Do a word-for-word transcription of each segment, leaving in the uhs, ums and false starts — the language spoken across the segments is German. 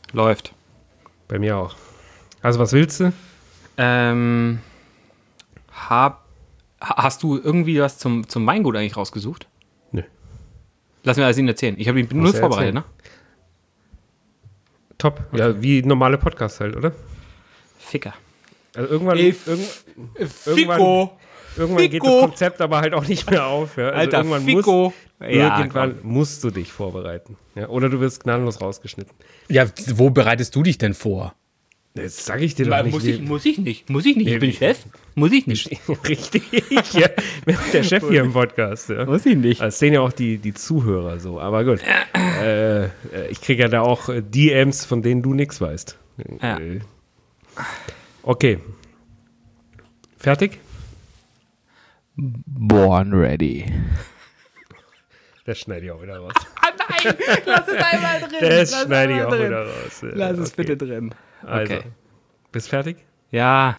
Läuft. Bei mir auch. Also, was willst du? Ähm, hab, hast du irgendwie was zum, zum Weingut eigentlich rausgesucht? Nö. Lass mir alles Ihnen erzählen. Ich habe ihn nur vorbereitet, ne? Top. Okay. Ja, wie normale Podcasts halt, oder? Ficker. Also irgendwann, Ey, irgend, Fico. irgendwann, irgendwann geht Fico. das Konzept aber halt auch nicht mehr auf. Ja? Also Alter, irgendwann Fico. Musst, Ja, irgendwann musst du dich vorbereiten. Ja? Oder du wirst gnadenlos rausgeschnitten. Ja, wo bereitest du dich denn vor? Das sag ich dir doch nicht. Muss ich, muss ich nicht. Muss ich nicht. Ich bin Chef. Muss ich nicht. Richtig. Ja, der Chef hier im Podcast. Ja. Muss ich nicht. Das sehen ja auch die, die Zuhörer so. Aber gut. äh, ich kriege ja da auch D Ms, von denen du nichts weißt. Ja. Äh, okay. Fertig? Born ready. Das schneide ich auch wieder raus. Ah nein, lass es einmal drin. Das schneide ich auch drin. wieder raus. Ja, lass es okay. bitte drin. Also, Okay. bist fertig? Ja.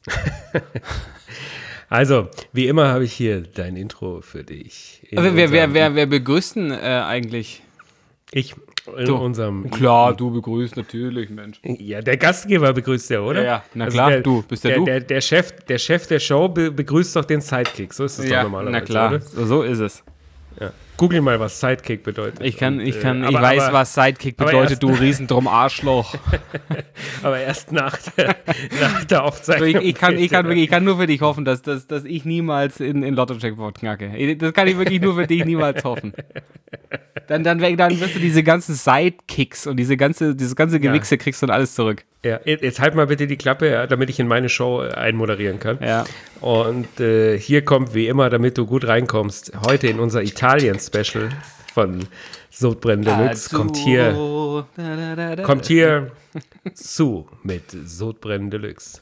Also, wie immer habe ich hier dein Intro für dich. Wer, wer, wer, wer, wer begrüßt denn äh, eigentlich? Ich in du. unserem... Klar, du begrüßt natürlich, Mensch. Ja, der Gastgeber begrüßt ja, oder? Ja, ja. Na also klar, der, du, bist ja der, du. Der, der, Chef, der Chef der Show be- begrüßt doch den Sidekick, so ist es Ja, doch normalerweise, na klar, oder? so, so ist es. Ja. Google mal, was Sidekick bedeutet. Ich kann, Und, ich kann, äh, ich aber, weiß, aber, was Sidekick aber bedeutet, erst- du Riesendrum Arschloch. Aber erst nach der, nach der Aufzeichnung. Ich, ich, kann, ich, kann wirklich, ich kann nur für dich hoffen, dass, dass, dass ich niemals in, in Lotto-Jackpot knacke. Das kann ich wirklich nur für dich niemals hoffen. Dann, dann, dann wirst du diese ganzen Sidekicks und diese ganze, dieses ganze Gewichse kriegst du dann alles zurück. Ja, jetzt halt mal bitte die Klappe, ja, damit ich in meine Show einmoderieren kann. Ja. Und äh, hier kommt wie immer, damit du gut reinkommst, heute in unser Italien-Special von Sodbrennen Deluxe kommt hier, kommt hier zu mit Sodbrennen Deluxe.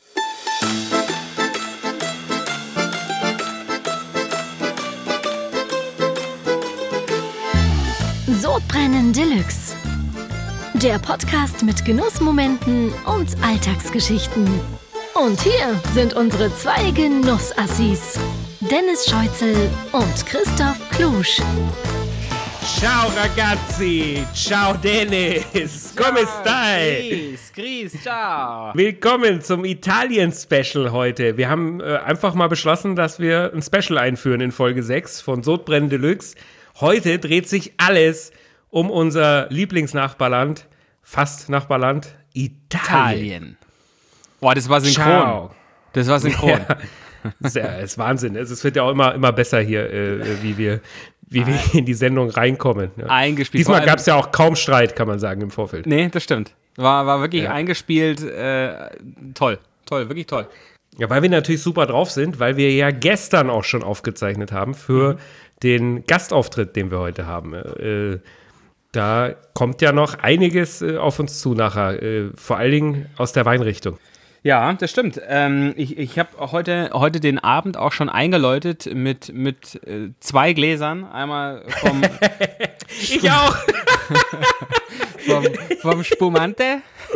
Sodbrennen Deluxe. Der Podcast mit Genussmomenten und Alltagsgeschichten. Und hier sind unsere zwei Genussassis, Dennis Scheutzel und Christoph Klusch. Ciao ragazzi, ciao Dennis, come stai? Gris, Gris, ciao. Willkommen zum Italien-Special heute. Wir haben äh, einfach mal beschlossen, dass wir ein Special einführen in Folge sechs von Sodbrennen Deluxe. Heute dreht sich alles um unser Lieblingsnachbarland, fast Nachbarland, Italien. Italien. Boah, das war synchron. Ciao. Das war synchron. Ja, das ist Wahnsinn. Es wird ja auch immer, immer besser hier, äh, wie wir, wie wir in die Sendung reinkommen. Ja. Eingespielt. Diesmal gab es ja auch kaum Streit, kann man sagen, im Vorfeld. Nee, das stimmt. War, war wirklich Ja. eingespielt. Äh, toll. Toll, wirklich toll. Ja, weil wir natürlich super drauf sind, weil wir ja gestern auch schon aufgezeichnet haben für mhm. den Gastauftritt, den wir heute haben. Äh, da kommt ja noch einiges äh, auf uns zu nachher, äh, vor allen Dingen aus der Weinrichtung. Ja, das stimmt. Ähm, ich ich habe heute, heute den Abend auch schon eingeläutet mit, mit äh, zwei Gläsern. Einmal vom, Ich auch! vom, vom Spumante,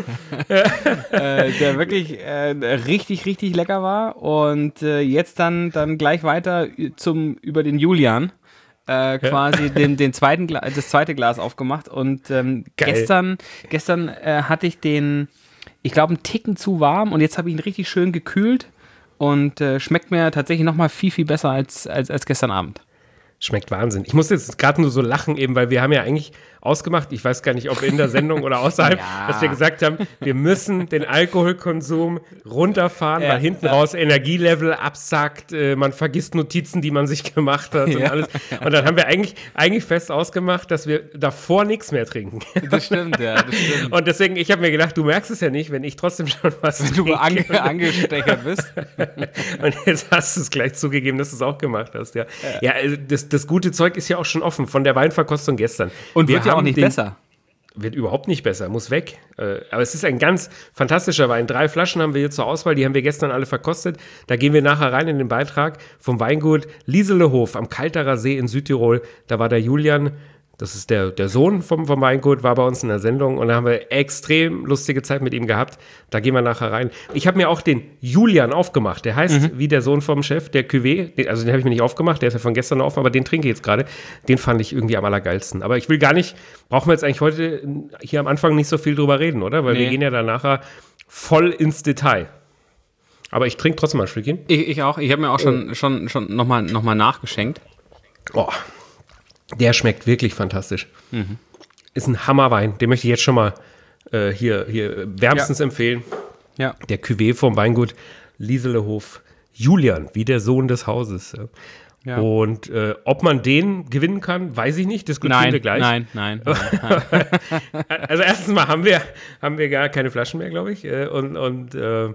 äh, der wirklich äh, richtig, richtig lecker war. Und äh, jetzt dann, dann gleich weiter zum, über den Julian. Äh, quasi den, den zweiten Gla- das zweite Glas aufgemacht. Und ähm, gestern, gestern äh, hatte ich den, ich glaube, einen Ticken zu warm und jetzt habe ich ihn richtig schön gekühlt und äh, schmeckt mir tatsächlich nochmal viel, viel besser als, als, als gestern Abend. Schmeckt Wahnsinn. Ich muss jetzt gerade nur so lachen eben, weil wir haben ja eigentlich ausgemacht, ich weiß gar nicht, ob in der Sendung oder außerhalb, Ja. dass wir gesagt haben, wir müssen den Alkoholkonsum runterfahren, Ja, weil hinten ja. raus Energielevel absackt, äh, man vergisst Notizen, die man sich gemacht hat und Ja. alles. Und dann haben wir eigentlich, eigentlich fest ausgemacht, dass wir davor nichts mehr trinken. Das stimmt, ja, das stimmt. Und deswegen, ich habe mir gedacht, du merkst es ja nicht, wenn ich trotzdem schon was Wenn du trinke. ange- angestechert bist. Und jetzt hast du es gleich zugegeben, dass du es auch gemacht hast, ja. Ja, also das, das gute Zeug ist ja auch schon offen, von der Weinverkostung gestern. Und Wir wird ja auch haben nicht den, besser. Wird überhaupt nicht besser, muss weg. Äh, aber es ist ein ganz fantastischer Wein. Drei Flaschen haben wir hier zur Auswahl, die haben wir gestern alle verkostet. Da gehen wir nachher rein in den Beitrag vom Weingut Lieselehof am Kalterer See in Südtirol. Da war der Julian Das ist der, der Sohn vom, vom Weingut, war bei uns in der Sendung und da haben wir extrem lustige Zeit mit ihm gehabt. Da gehen wir nachher rein. Ich habe mir auch den Julian aufgemacht. Der heißt mhm. wie der Sohn vom Chef, der Cuvée. Also den habe ich mir nicht aufgemacht, der ist ja von gestern auf, aber den trinke ich jetzt gerade. Den fand ich irgendwie am allergeilsten. Aber ich will gar nicht, brauchen wir jetzt eigentlich heute hier am Anfang nicht so viel drüber reden, oder? Weil nee. wir gehen ja dann nachher voll ins Detail. Aber ich trinke trotzdem mal ein Stückchen. Ich, ich auch. Ich habe mir auch schon, oh. schon, schon nochmal noch mal nachgeschenkt. Oh. Der schmeckt wirklich fantastisch. Mhm. Ist ein Hammerwein. Den möchte ich jetzt schon mal äh, hier, hier wärmstens ja. empfehlen. Ja. Der Cuvée vom Weingut Lieselehof Julian, wie der Sohn des Hauses. Ja. Und äh, ob man den gewinnen kann, weiß ich nicht. Diskutieren nein, wir gleich. Nein, nein, nein. Also erstens mal haben wir, haben wir gar keine Flaschen mehr, glaube ich. Und, und äh,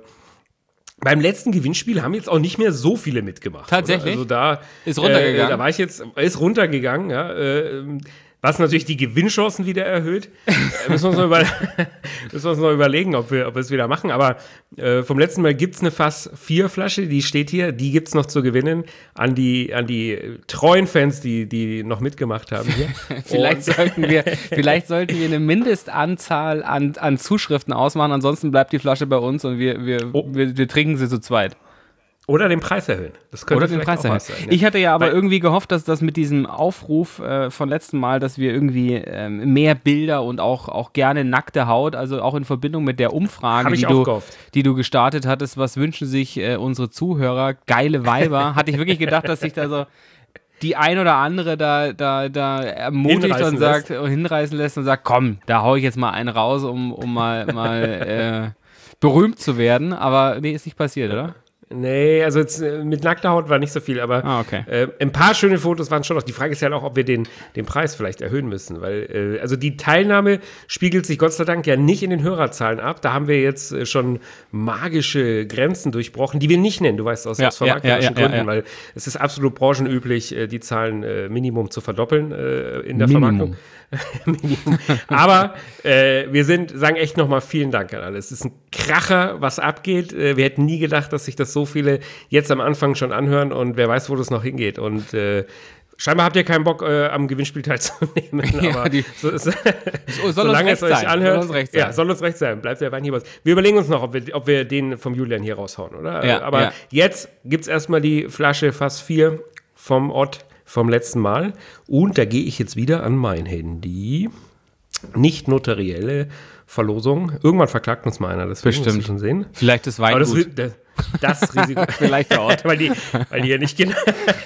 beim letzten Gewinnspiel haben jetzt auch nicht mehr so viele mitgemacht. Tatsächlich? Oder? Also da ist runtergegangen. Äh, da war ich jetzt, ist runtergegangen, ja. Äh, was natürlich die Gewinnchancen wieder erhöht. Äh, müssen, wir uns noch über, müssen wir uns noch überlegen, ob wir, ob wir es wieder machen. Aber äh, vom letzten Mal gibt es eine Fass vier Flasche, die steht hier, die gibt es noch zu gewinnen an die, an die treuen Fans, die, die noch mitgemacht haben hier. vielleicht, sollten wir, vielleicht sollten wir eine Mindestanzahl an, an Zuschriften ausmachen, ansonsten bleibt die Flasche bei uns und wir, wir, oh. wir, wir trinken sie zu zweit. Oder den Preis erhöhen. Das könnte Oder den Preis erhöhen. Sein, ja. Ich hatte ja aber Weil, irgendwie gehofft, dass das mit diesem Aufruf äh, von letztem Mal, dass wir irgendwie ähm, mehr Bilder und auch, auch gerne nackte Haut, also auch in Verbindung mit der Umfrage, die du, die du gestartet hattest, was wünschen sich äh, unsere Zuhörer, geile Weiber, hatte ich wirklich gedacht, dass sich da so die ein oder andere da, da, da ermutigt hinreißen und sagt, lässt. hinreißen lässt und sagt, komm, da hau ich jetzt mal einen raus, um, um mal, mal äh, berühmt zu werden. Aber nee, ist nicht passiert, oder? Nee, also jetzt, äh, mit nackter Haut war nicht so viel, aber ah, okay. äh, ein paar schöne Fotos waren schon noch. Die Frage ist ja auch, ob wir den, den Preis vielleicht erhöhen müssen, weil äh, also die Teilnahme spiegelt sich Gott sei Dank ja nicht in den Hörerzahlen ab. Da haben wir jetzt äh, schon magische Grenzen durchbrochen, die wir nicht nennen, du weißt, aus, ja, aus vermarkterischen ja, ja, Gründen, ja, ja. weil es ist absolut branchenüblich, äh, die Zahlen äh, Minimum zu verdoppeln äh, in der Minimum. Vermarktung. Aber äh, wir sind, sagen echt nochmal vielen Dank an alle. Es ist ein Kracher, was abgeht. Äh, wir hätten nie gedacht, dass sich das so viele jetzt am Anfang schon anhören und wer weiß, wo das noch hingeht. Und äh, scheinbar habt ihr keinen Bock, äh, am Gewinnspiel teilzunehmen. Ja, aber die, so, so, soll solange es euch sein. anhört, soll uns recht sein. Ja, soll uns recht sein. Bleibt der Wein hier was. Wir überlegen uns noch, ob wir, ob wir den vom Julian hier raushauen, oder? Ja, aber ja. jetzt gibt es erstmal die Flasche Fass vier vom Ott vom letzten Mal. Und da gehe ich jetzt wieder an mein Handy. Nicht notarielle Verlosung. Irgendwann verklagt uns mal einer, das bestimmt. Musst du schon sehen. Vielleicht das Weingut. Aber das, das Risiko. Vielleicht der Ort. weil, die, weil, die hier nicht gen-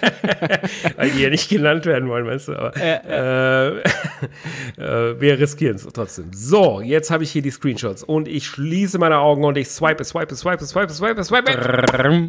weil die hier nicht genannt werden wollen, meinst du? Aber äh, äh, äh, wir riskieren es trotzdem. So, jetzt habe ich hier die Screenshots und ich schließe meine Augen und ich swipe, swipe, swipe, swipe, swipe, swipe.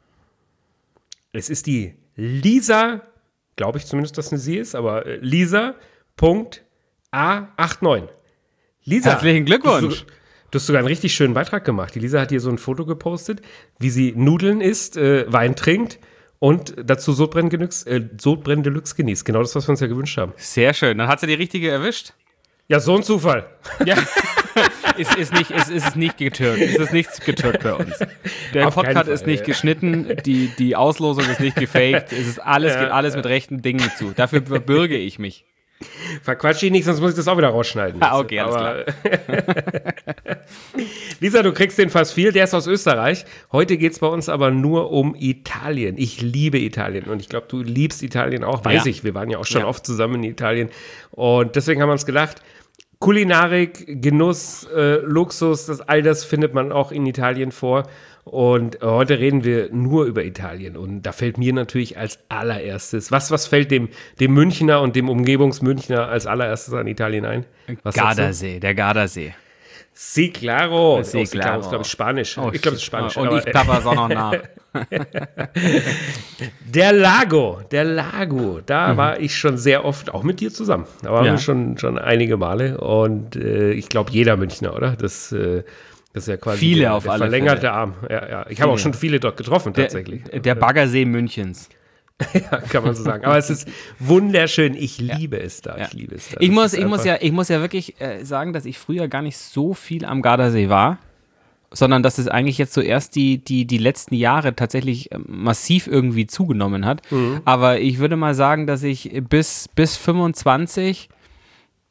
Es ist die Lisa, glaube ich zumindest, dass eine sie ist, aber äh, Lisa Punkt A neunundachtzig. Lisa. Herzlichen Glückwunsch. Du, du hast sogar einen richtig schönen Beitrag gemacht. Die Lisa hat hier so ein Foto gepostet, wie sie Nudeln isst, äh, Wein trinkt und dazu Sodbrennen Deluxe, äh, Sodbrennen Deluxe genießt. Genau das, was wir uns ja gewünscht haben. Sehr schön. Dann hat sie die richtige erwischt. Ja, so ein Zufall. Ja. ist, ist, nicht, ist, ist nicht getürkt. Ist es nicht getürkt bei uns. Der Auf Podcast Fall, ist nicht ja. geschnitten, die, die Auslosung ist nicht gefaked. Es ist alles, ja, geht alles mit rechten Dingen zu. Dafür verbürge ich mich. Verquatsch dich nicht, sonst muss ich das auch wieder rausschneiden. Ah, okay, alles Aber, klar. Lisa, du kriegst den Fass viel, der ist aus Österreich. Heute geht es bei uns aber nur um Italien. Ich liebe Italien und ich glaube, du liebst Italien auch, weiß ja. ich. Wir waren ja auch schon ja. oft zusammen in Italien und deswegen haben wir uns gedacht, Kulinarik, Genuss, äh, Luxus, das, all das findet man auch in Italien vor. Und äh, heute reden wir nur über Italien. Und da fällt mir natürlich als allererstes, was, was fällt dem, dem Münchner und dem Umgebungsmünchner als allererstes an Italien ein? Was Gardasee, der Gardasee. Sí, claro. Sí, oh, claro. ist, glaube ich, Spanisch. Oh, ich glaube, es ist Spanisch. Und aber, ich plapper es auch noch nach. Der Lago, der Lago, da mhm. war ich schon sehr oft, auch mit dir zusammen. Da waren ja. wir schon, schon einige Male. Und äh, ich glaube, jeder Münchner, oder? Das äh, Das ist ja quasi viele der, auf der alle verlängerte Fälle. Arm. Ja, ja. Ich habe auch schon viele dort getroffen, tatsächlich. Der, der Baggersee Münchens. Ja, kann man so sagen. Aber es ist wunderschön. Ich liebe ja. es da. Ja. Ich liebe es da. Ich muss, ich, muss ja, ich muss ja wirklich äh, sagen, dass ich früher gar nicht so viel am Gardasee war, sondern dass es eigentlich jetzt so erst die, die, die letzten Jahre tatsächlich massiv irgendwie zugenommen hat. Mhm. Aber ich würde mal sagen, dass ich bis, bis fünfundzwanzig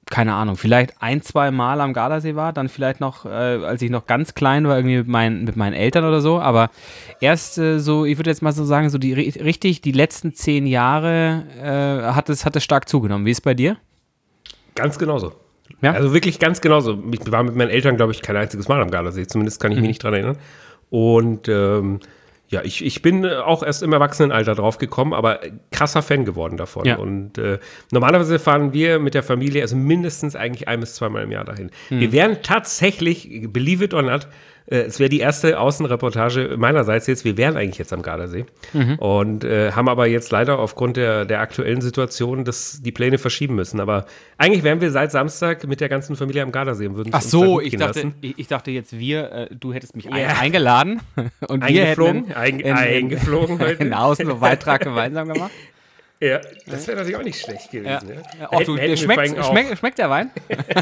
keine Ahnung, vielleicht ein, zwei Mal am Gardasee war, dann vielleicht noch, äh, als ich noch ganz klein war, irgendwie mit, mein, mit meinen Eltern oder so, aber erst äh, so, ich würde jetzt mal so sagen, so die richtig, die letzten zehn Jahre äh, hat es hat es stark zugenommen. Wie ist es bei dir? Ganz genauso. Ja? Also wirklich ganz genauso. Ich war mit meinen Eltern, glaube ich, kein einziges Mal am Gardasee, zumindest kann ich mich mhm. nicht dran erinnern. Und ähm, ja, ich, ich bin auch erst im Erwachsenenalter drauf gekommen, aber krasser Fan geworden davon. Ja. Und äh, normalerweise fahren wir mit der Familie, also mindestens eigentlich ein- bis zweimal im Jahr dahin. Hm. Wir wären tatsächlich, believe it or not, äh, es wäre die erste Außenreportage meinerseits jetzt, wir wären eigentlich jetzt am Gardasee. Mhm. Und äh, haben aber jetzt leider aufgrund der, der aktuellen Situation das, die Pläne verschieben müssen. Aber eigentlich wären wir seit Samstag mit der ganzen Familie am Gardasee und würden Ach so, ich dachte, ich, ich dachte jetzt wir, äh, du hättest mich yeah. eingeladen und wir eingeflogen, hätten ein, in, eingeflogen heute. einen Außenbeitrag gemeinsam gemacht. Ja, das wäre natürlich auch nicht schlecht gewesen. Ja. Ja. Oh, du, der schmeckt, schmeckt, schmeckt der Wein?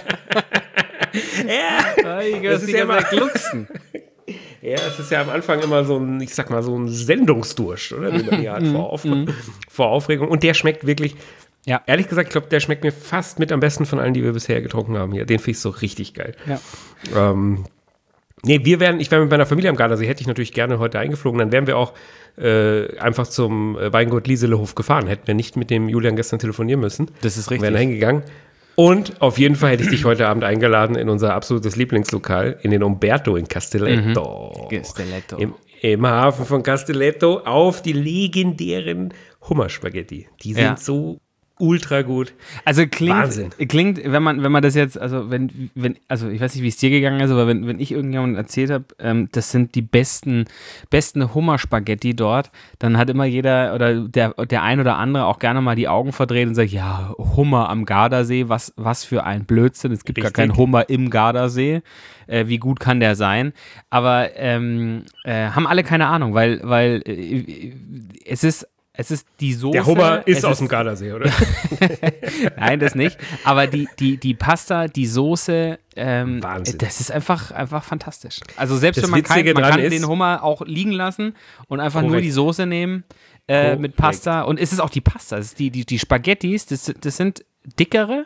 Ja, das ist ja immer Glucksen. Ja, es ist ja am Anfang immer so ein, ich sag mal, so ein Sendungsdurst, oder? Den man hier hat vor, Auf- vor Aufregung. Und der schmeckt wirklich, ja. ehrlich gesagt, ich glaube, der schmeckt mir fast mit am besten von allen, die wir bisher getrunken haben hier. Den finde ich so richtig geil. Ja. Ähm, nee, wir wären, ich wäre mit meiner Familie am Gardasee, hätte ich natürlich gerne heute eingeflogen. Dann wären wir auch äh, einfach zum Weingut Lieselehof gefahren. Hätten wir nicht mit dem Julian gestern telefonieren müssen. Das ist richtig. Wären hingegangen. Und auf jeden Fall hätte ich dich heute Abend eingeladen in unser absolutes Lieblingslokal, in den Umberto in Castelletto. Mhm. Castelletto. Im, Im Hafen von Castelletto auf die legendären Hummerspaghetti. Die sind ja. so ultra gut. Also klingt, Wahnsinn. klingt, wenn man, wenn man das jetzt, also wenn, wenn, also ich weiß nicht, wie es dir gegangen ist, aber wenn, wenn ich irgendjemandem erzählt habe, ähm, das sind die besten, besten Hummerspaghetti dort, dann hat immer jeder oder der, der ein oder andere auch gerne mal die Augen verdreht und sagt, ja, Hummer am Gardasee, was, was für ein Blödsinn, es gibt Richtig. gar keinen Hummer im Gardasee, äh, wie gut kann der sein? Aber ähm, äh, haben alle keine Ahnung, weil, weil äh, es ist Es ist die Soße. Der Hummer ist aus ist, dem Gardasee, oder? Nein, das nicht. Aber die, die, die Pasta, die Soße, ähm, Wahnsinn. Das ist einfach, einfach fantastisch. Also selbst das wenn man kein, man kann ist, den Hummer auch liegen lassen und einfach korrekt. nur die Soße nehmen äh, mit Pasta. Und es ist auch die Pasta. Es ist die, die, die Spaghettis, das, das sind dickere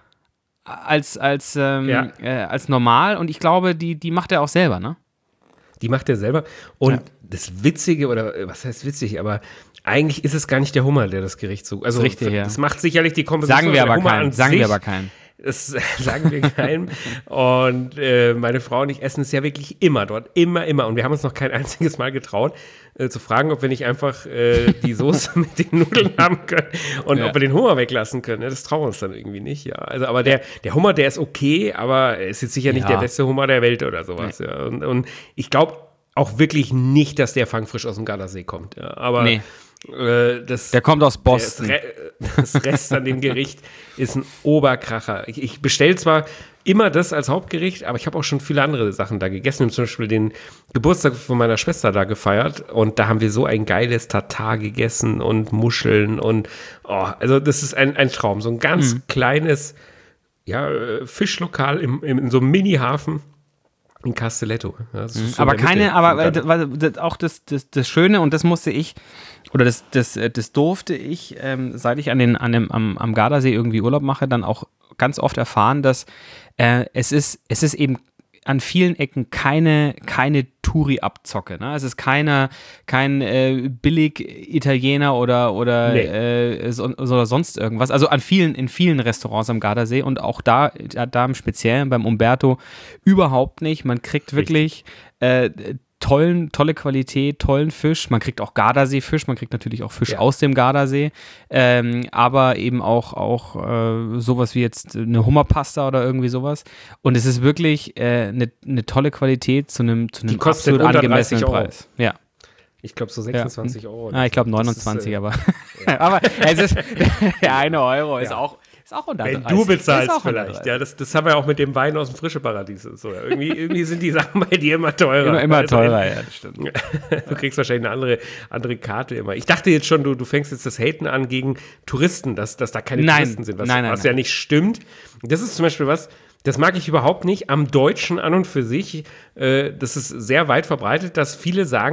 als, als, ähm, ja. äh, als normal. Und ich glaube, die, die macht er auch selber, ne? Die macht er selber. Und ja. das Witzige, oder was heißt witzig, aber eigentlich ist es gar nicht der Hummer, der das Gericht so. Also, das, richtig, ja. das macht sicherlich die Komposition. Sagen wir aber keinen. Sagen wir aber keinen. Das sagen wir keinem. Und äh, meine Frau und ich essen es ja wirklich immer dort. Immer, immer. Und wir haben uns noch kein einziges Mal getraut, äh, zu fragen, ob wir nicht einfach äh, die Soße mit den Nudeln haben können und ja. ob wir den Hummer weglassen können. Das trauen wir uns dann irgendwie nicht. Ja. Also, aber der, der Hummer, der ist okay, aber er ist jetzt sicher nicht ja. der beste Hummer der Welt oder sowas. Nee. Ja. Und, und ich glaube auch wirklich nicht, dass der fangfrisch aus dem Gardasee kommt. Ja. Aber nee. äh, das, der kommt aus Boston. Das, das Rest an dem Gericht ist ein Oberkracher. Ich, ich bestelle zwar immer das als Hauptgericht, aber ich habe auch schon viele andere Sachen da gegessen. Wir haben zum Beispiel den Geburtstag von meiner Schwester da gefeiert und da haben wir so ein geiles Tatar gegessen und Muscheln und oh, also das ist ein, ein Traum. So ein ganz mhm. kleines ja, Fischlokal im, im, in so einem Mini-Hafen. In Castelletto. Ja, so aber keine, aber äh, auch das, das, das Schöne, und das musste ich, oder das, das, das durfte ich, ähm, seit ich an den, an dem, am, am Gardasee irgendwie Urlaub mache, dann auch ganz oft erfahren, dass äh, es ist, es ist eben an vielen Ecken keine, keine Touri-Abzocke. Ne? Es ist keine, kein äh, Billig-Italiener oder, oder, nee. äh, so, oder sonst irgendwas. Also an vielen, in vielen Restaurants am Gardasee und auch da, da im Speziellen beim Umberto überhaupt nicht. Man kriegt wirklich äh, tollen, tolle Qualität, tollen Fisch. Man kriegt auch Gardasee-Fisch, man kriegt natürlich auch Fisch ja. aus dem Gardasee, ähm, aber eben auch, auch äh, sowas wie jetzt eine Hummerpasta oder irgendwie sowas. Und es ist wirklich äh, eine, eine tolle Qualität zu einem, zu einem absolut angemessenen Preis. Ja. Ich glaube so sechsundzwanzig ja. Euro. Ah, ich glaube neunundzwanzig, ist, äh, aber, ja. aber es ist, der eine Euro ist ja. auch Ist auch hundertdreißig. Wenn du bezahlst vielleicht. Ja, das, das haben wir auch mit dem Wein aus dem Frische Paradies. So, ja. irgendwie, irgendwie sind die Sachen bei dir immer teurer. Immer, immer also, teurer, ja, das stimmt. Du kriegst wahrscheinlich eine andere, andere Karte immer. Ich dachte jetzt schon, du, du fängst jetzt das Haten an gegen Touristen, dass, dass da keine nein. Touristen sind, was, nein, nein, was nein. ja nicht stimmt. Das ist zum Beispiel was, das mag ich überhaupt nicht am Deutschen an und für sich. Äh, das ist sehr weit verbreitet, dass viele sagen,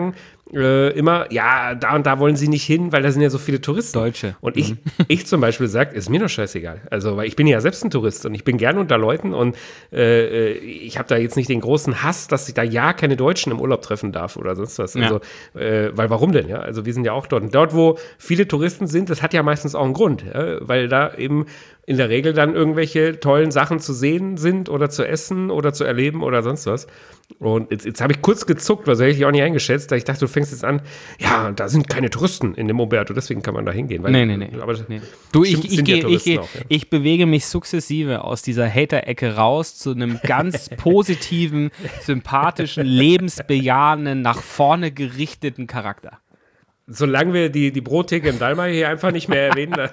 äh, immer, ja, da und da wollen sie nicht hin, weil da sind ja so viele Touristen. Deutsche. Und ich, ich zum Beispiel sage, ist mir doch scheißegal. Also, weil ich bin ja selbst ein Tourist und ich bin gern unter Leuten und äh, ich habe da jetzt nicht den großen Hass, dass ich da ja keine Deutschen im Urlaub treffen darf oder sonst was. Also, ja. äh, weil warum denn? Ja, also wir sind ja auch dort. Und dort, wo viele Touristen sind, das hat ja meistens auch einen Grund, ja? Weil da eben in der Regel dann irgendwelche tollen Sachen zu sehen sind oder zu essen oder zu erleben oder sonst was. Und jetzt, jetzt habe ich kurz gezuckt, was hätte ich auch nicht eingeschätzt, da ich dachte, du fängst jetzt an, ja, da sind keine Touristen in dem Umberto, deswegen kann man da hingehen. Weil, nee, nee, nee. Aber nee. Du, ich, ich, ja geh, ich, geh, auch, ja. ich bewege mich sukzessive aus dieser Hater-Ecke raus zu einem ganz positiven, sympathischen, lebensbejahenden, nach vorne gerichteten Charakter. Solange wir die, die Brottheke im Dallmayr hier einfach nicht mehr erwähnen.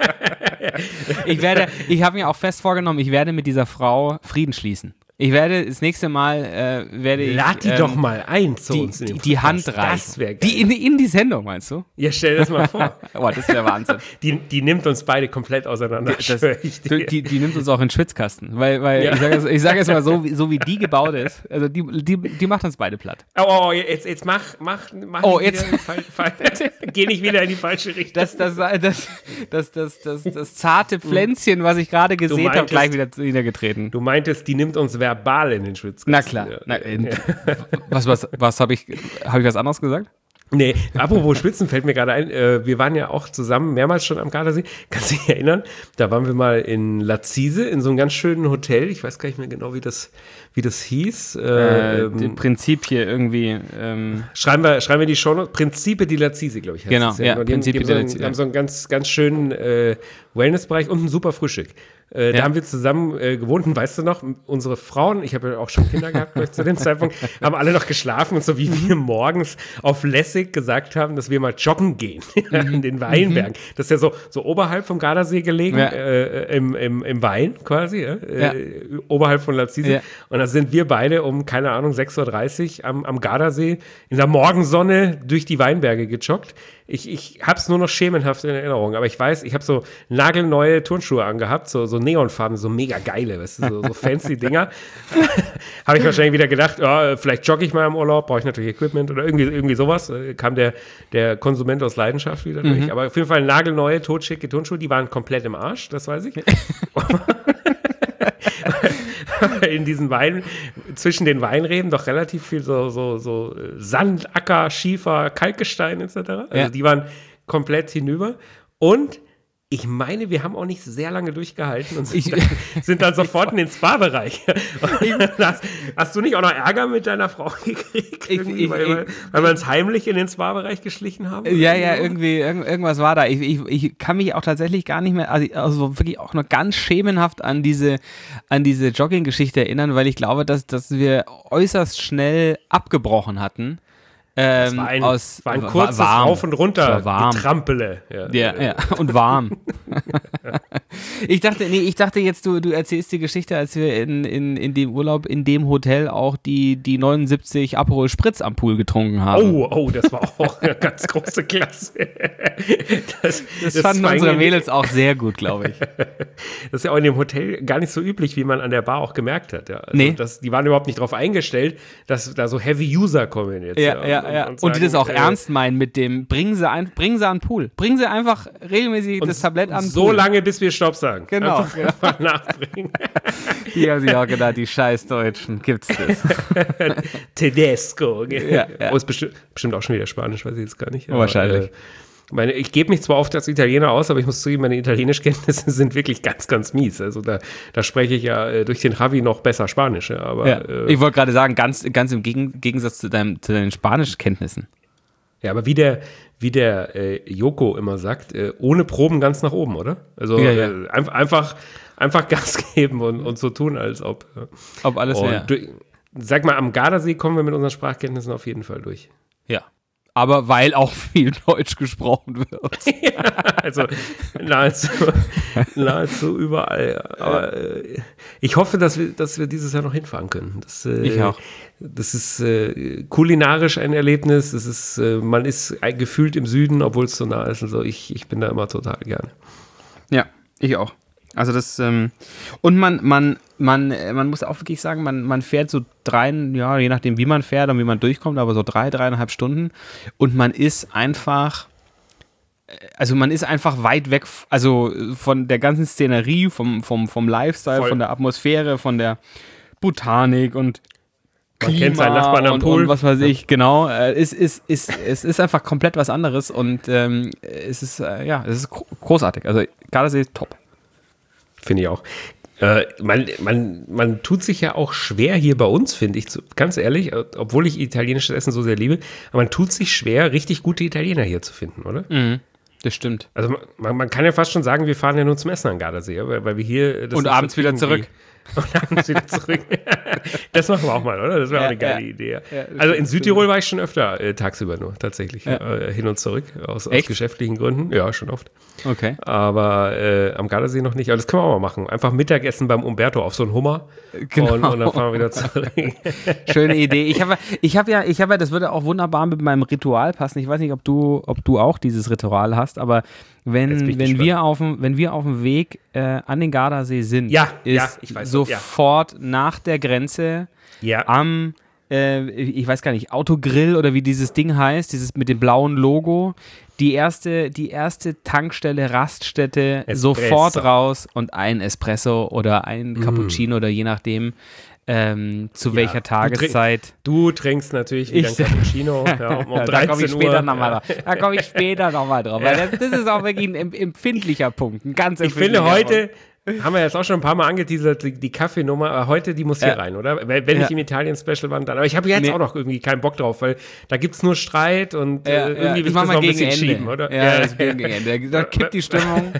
ich werde, ich habe mir auch fest vorgenommen, ich werde mit dieser Frau Frieden schließen. Ich werde das nächste Mal, äh, werde ich Lad die ähm, doch mal ein zu die, uns in den die, die Hand Podcast. reichen. Das wäre geil. Die in, in die Sendung, meinst du? Ja, stell das mal vor. Boah, das wäre Wahnsinn. Die, die nimmt uns beide komplett auseinander. Das, ich die, die, die nimmt uns auch in den Schwitzkasten. Weil, weil Ja. ich sage jetzt, sag jetzt mal so, wie, so wie die gebaut ist, also die, die, die macht uns beide platt. Oh, oh, jetzt, jetzt mach, mach, mach Oh, nicht jetzt- wieder fall, fall, geh nicht wieder in die falsche Richtung. Das, das, das, das, das, das, das zarte Pflänzchen, was ich gerade gesehen habe, meintest- gleich wieder niedergetreten. Du meintest, die nimmt uns verbal in den Schwitzkasten. Na klar. Ja. Na, äh, was was, was habe ich, hab ich was anderes gesagt? Nee, apropos Schwitzen fällt mir gerade ein, äh, wir waren ja auch zusammen mehrmals schon am Gardasee, kannst du dich erinnern? Da waren wir mal in Lazise, in so einem ganz schönen Hotel, ich weiß gar nicht mehr genau, wie das, wie das hieß. Äh, Äh, ähm, Im Prinzip hier irgendwie. Ähm, schreiben, wir, schreiben wir die Shownotes, Prinzipe di Lazise, glaube ich. heißt Genau, es ja, Und die, Principe die haben di so einen, Lazise, die haben so einen ganz, ganz schönen äh, Wellnessbereich und ein super Frühstück. Äh, Ja. Da haben wir zusammen äh, gewohnt und weißt du noch, unsere Frauen, ich habe ja auch schon Kinder gehabt glaub ich, zu dem Zeitpunkt, haben alle noch geschlafen und so wie wir morgens auf Lässig gesagt haben, dass wir mal joggen gehen in den Weinbergen. Das ist ja so, so oberhalb vom Gardasee gelegen, Ja. äh, im, im, im Wein quasi, ja? Ja. Äh, oberhalb von Lazise. Ja. Und da sind wir beide um, keine Ahnung, sechs Uhr dreißig am, am Gardasee in der Morgensonne durch die Weinberge gejoggt. Ich, ich habe es nur noch schemenhaft in Erinnerung, aber ich weiß, ich habe so nagelneue Turnschuhe angehabt, so, so neonfarben, so mega geile, weißt du, so, so fancy Dinger. Habe ich wahrscheinlich wieder gedacht, ja, vielleicht jogge ich mal im Urlaub, brauche ich natürlich Equipment oder irgendwie, irgendwie sowas. Äh, Kam der, der Konsument aus Leidenschaft wieder durch. Mhm. Aber auf jeden Fall nagelneue, totschicke Turnschuhe, die waren komplett im Arsch, das weiß ich. In diesen Wein, zwischen den Weinreben doch relativ viel so, so, so Sand, Acker, Schiefer, Kalkgestein et cetera. Also Ja. die waren komplett hinüber. Und ich meine, wir haben auch nicht sehr lange durchgehalten und sind, Ich- dann, sind dann sofort in den Spa-Bereich. hast, hast du nicht auch noch Ärger mit deiner Frau gekriegt? Ich- irgendwie, ich- weil, wir- weil wir uns heimlich in den Spa-Bereich geschlichen haben? Ja, ja, irgendwie, irgend, irgendwas war da. Ich, ich, ich kann mich auch tatsächlich gar nicht mehr, also, also wirklich auch noch ganz schemenhaft an diese, an diese Jogging-Geschichte erinnern, weil ich glaube, dass, dass wir äußerst schnell abgebrochen hatten. Ähm, Es war ein, aus, war ein war kurzes warm. Rauf und Es Runter, war warm. Getrampele. Ja. Ja, ja, und warm. ich dachte, nee, ich dachte jetzt, du, du erzählst die Geschichte, als wir in, in, in dem Urlaub, in dem Hotel auch die, die neunundsiebzig Aperol Spritz am Pool getrunken haben. Oh, oh, das war auch eine ganz große Klasse. Das, das, das fanden war unsere irgendwie- Mädels auch sehr gut, glaube ich. Das ist ja auch in dem Hotel gar nicht so üblich, wie man an der Bar auch gemerkt hat. Ja. Also Nee. das, die waren überhaupt nicht darauf eingestellt, dass da so Heavy-User kommen jetzt. Ja, ja, ja. Und, die das auch äh, ernst meinen mit dem, bringen sie, ein, bringen sie an den Pool. Bringen sie einfach regelmäßig das Tablett an den So Pool. lange, bis wir Stopp sagen. Genau, Einfach genau. mal nachbringen. Die haben sich auch gedacht, die scheiß Deutschen, gibt's das? Tedesco. Ja, ja. Oh, ist bestimmt, bestimmt auch schon wieder Spanisch, weiß ich jetzt gar nicht. Aber, Wahrscheinlich. äh, meine, ich gebe mich zwar oft als Italiener aus, aber ich muss zugeben, meine Italienischkenntnisse sind wirklich ganz, ganz mies. Also da, da spreche ich ja äh, durch den Javi noch besser Spanisch. Ja, aber, Ja. äh, Ich wollte gerade sagen, ganz, ganz im Gegen Gegensatz zu, deinem, zu deinen Spanischkenntnissen. ja, aber wie der, wie der äh, Joko immer sagt, äh, ohne Proben ganz nach oben, oder? Also Ja, ja. Äh, einfach, einfach, einfach Gas geben und, und so tun, als ob. Ja. Ob alles Und wäre. durch, sag mal, am Gardasee kommen wir mit unseren Sprachkenntnissen auf jeden Fall durch. Ja. Aber weil auch viel Deutsch gesprochen wird. Also nahezu, nahezu überall. Ja. Aber äh, ich hoffe, dass wir, dass wir dieses Jahr noch hinfahren können. Das, äh, Ich auch. Das ist äh, kulinarisch ein Erlebnis. Das ist, äh, man ist äh, gefühlt im Süden, obwohl es so nah ist. Und so. Ich, ich bin da immer total gerne. Ja, ich auch. Also das, ähm, und man, man, man, man muss auch wirklich sagen, man, man fährt so drei, ja, je nachdem wie man fährt und wie man durchkommt, aber so drei, dreieinhalb Stunden und man ist einfach, also man ist einfach weit weg, also von der ganzen Szenerie, vom, vom, vom Lifestyle, Voll. von der Atmosphäre, von der Botanik und Man kennt seinen Nachbarn am und, Pool. und was weiß ich, genau. Äh, es, ist, ist, es ist einfach komplett was anderes und ähm, es ist, äh, ja, es ist gro- großartig. Also Gardasee ist top. Finde ich auch. Äh, man, man, man tut sich ja auch schwer hier bei uns, finde ich, so, ganz ehrlich, obwohl ich italienisches Essen so sehr liebe, aber man tut sich schwer, richtig gute Italiener hier zu finden, oder? Mhm, das stimmt. Also man, man kann ja fast schon sagen, wir fahren ja nur zum Essen an Gardasee, weil, weil wir hier... Das Und ist abends so wieder irgendwie- zurück. Und abends wieder zurück. Das machen wir auch mal, oder? Das wäre auch Ja, eine geile ja. Idee. Ja, das also in stimmt. Südtirol war ich schon öfter äh, tagsüber nur, tatsächlich. Ja. Äh, hin und zurück, aus, aus Echt? geschäftlichen Gründen. Ja, schon oft. Okay. Aber äh, am Gardasee noch nicht. Aber das können wir auch mal machen. Einfach Mittagessen beim Umberto auf so einen Hummer. Genau. Und, und dann fahren wir wieder zurück. Schöne Idee. Ich habe ich hab ja, ich habe ja, das würde auch wunderbar mit meinem Ritual passen. Ich weiß nicht, ob du, ob du auch dieses Ritual hast, aber Jetzt bin wenn, ich wenn, gespannt. wir auf dem, wenn wir auf dem Weg äh, an den Gardasee sind, Ja, ist ja, ich weiß, sofort nach der Grenze Ja. am, äh, ich weiß gar nicht, Autogrill oder wie dieses Ding heißt, dieses mit dem blauen Logo, die erste, die erste Tankstelle, Raststätte, Espresso. sofort raus und ein Espresso oder ein Mm. Cappuccino oder je nachdem, ähm, zu welcher Du trink- Tageszeit. Du trinkst natürlich wieder Ich- ein Cappuccino ja, um, um da dreizehn komme ich später Uhr. nochmal Ja. drauf. Da komme ich später nochmal drauf. Weil das, das ist auch wirklich ein em- empfindlicher Punkt. Ein ganz Ich finde empfindlicher heute, haben wir jetzt auch schon ein paar Mal angeteasert, die, die Kaffeenummer, aber heute, die muss hier Ja. rein, oder? Wenn, wenn Ja. ich im Italien-Special war, dann. Aber ich habe jetzt Nee. auch noch irgendwie keinen Bock drauf, weil da gibt es nur Streit und Ja, äh, ja, irgendwie will das ich machen das wir noch ein gegen bisschen Ende. schieben, oder? Ja, das gegen Ende. Da kippt die Stimmung.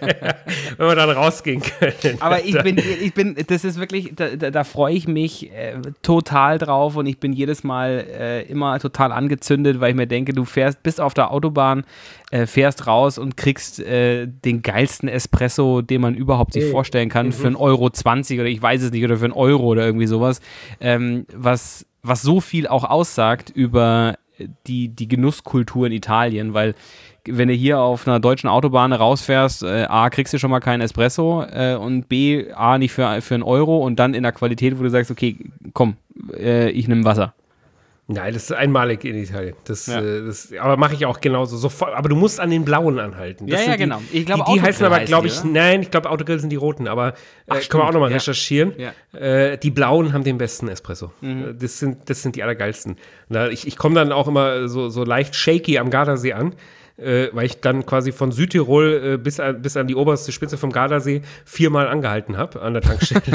Wenn wir dann rausgehen können. Aber ich bin, ich bin, das ist wirklich, da, da, da freue ich mich äh, total drauf und ich bin jedes Mal äh, immer total angezündet, weil ich mir denke, du fährst, bist auf der Autobahn, äh, fährst raus und kriegst äh, den geilsten Espresso, den man überhaupt sich Ey. vorstellen kann, für einen Euro zwanzig oder ich weiß es nicht, oder für einen Euro oder irgendwie sowas, ähm, was, was so viel auch aussagt über die, die Genusskultur in Italien, weil wenn du hier auf einer deutschen Autobahn rausfährst, äh, A, kriegst du schon mal keinen Espresso äh, und B, A, nicht für, für einen Euro und dann in der Qualität, wo du sagst, okay, komm, äh, ich nehme Wasser. Nein, das ist einmalig in Italien. Das, Ja. äh, das, aber mache ich auch genauso. Sofort, aber du musst an den blauen anhalten. Das Ja, sind ja, genau. Die, Ich glaube, die, die Autogrill heißen aber, heißen glaube die, ich, oder? nein, ich glaube, Autogrill sind die roten, aber äh, Ach, können wir auch nochmal stimmt, ja. recherchieren. Ja. Äh, die blauen haben den besten Espresso. Mhm. Äh, Das, sind, das sind die allergeilsten. Na, ich ich komme dann auch immer so, so leicht shaky am Gardasee an. Äh, weil ich dann quasi von Südtirol äh, bis, an, bis an die oberste Spitze vom Gardasee viermal angehalten habe an der Tankstelle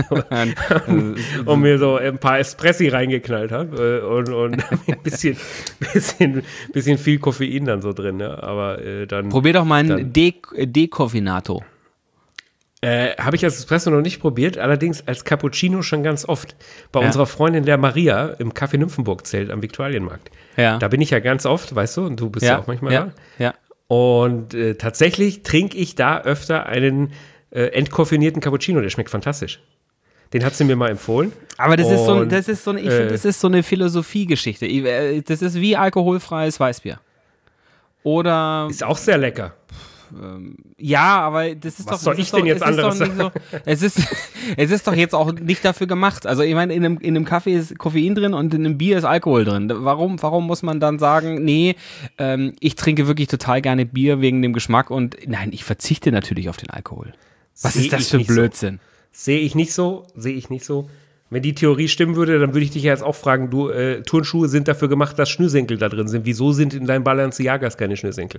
und, und mir so ein paar Espressi reingeknallt habe äh, und, und ein bisschen, bisschen, bisschen viel Koffein dann so drin. Ne? Aber äh, dann Probier doch mal Dann- einen De- Decoffinato. äh, habe ich als Espresso noch nicht probiert, allerdings als Cappuccino schon ganz oft. Bei Ja. unserer Freundin der Maria im Café Nymphenburg-Zelt am Viktualienmarkt. Ja. Da bin ich ja ganz oft, weißt du, und du bist ja, auch manchmal ja, da. ja. Und äh, tatsächlich trinke ich da öfter einen äh, entkoffinierten Cappuccino, der schmeckt fantastisch. Den hat sie mir mal empfohlen. Aber das ist so, ein- Und, das ist so eine, ich äh, finde, das ist so eine Philosophiegeschichte. Ich, äh, Das ist wie alkoholfreies Weißbier. Oder Ist auch sehr lecker. ja, aber das ist Was doch. soll das ich ist denn doch, jetzt es ist doch anderes nicht so, es ist, es ist doch jetzt auch nicht dafür gemacht. Also ich meine, in einem, in einem Kaffee ist Koffein drin und in einem Bier ist Alkohol drin. Warum, warum muss man dann sagen, nee, ähm, ich trinke wirklich total gerne Bier wegen dem Geschmack und nein, ich verzichte natürlich auf den Alkohol. Was Seh ist das ich für ein nicht so. Blödsinn? Sehe ich nicht so, sehe ich nicht so. Wenn die Theorie stimmen würde, dann würde ich dich ja jetzt auch fragen, du, äh, Turnschuhe sind dafür gemacht, dass Schnürsenkel da drin sind. Wieso sind in deinem Balenciagas keine Schnürsenkel?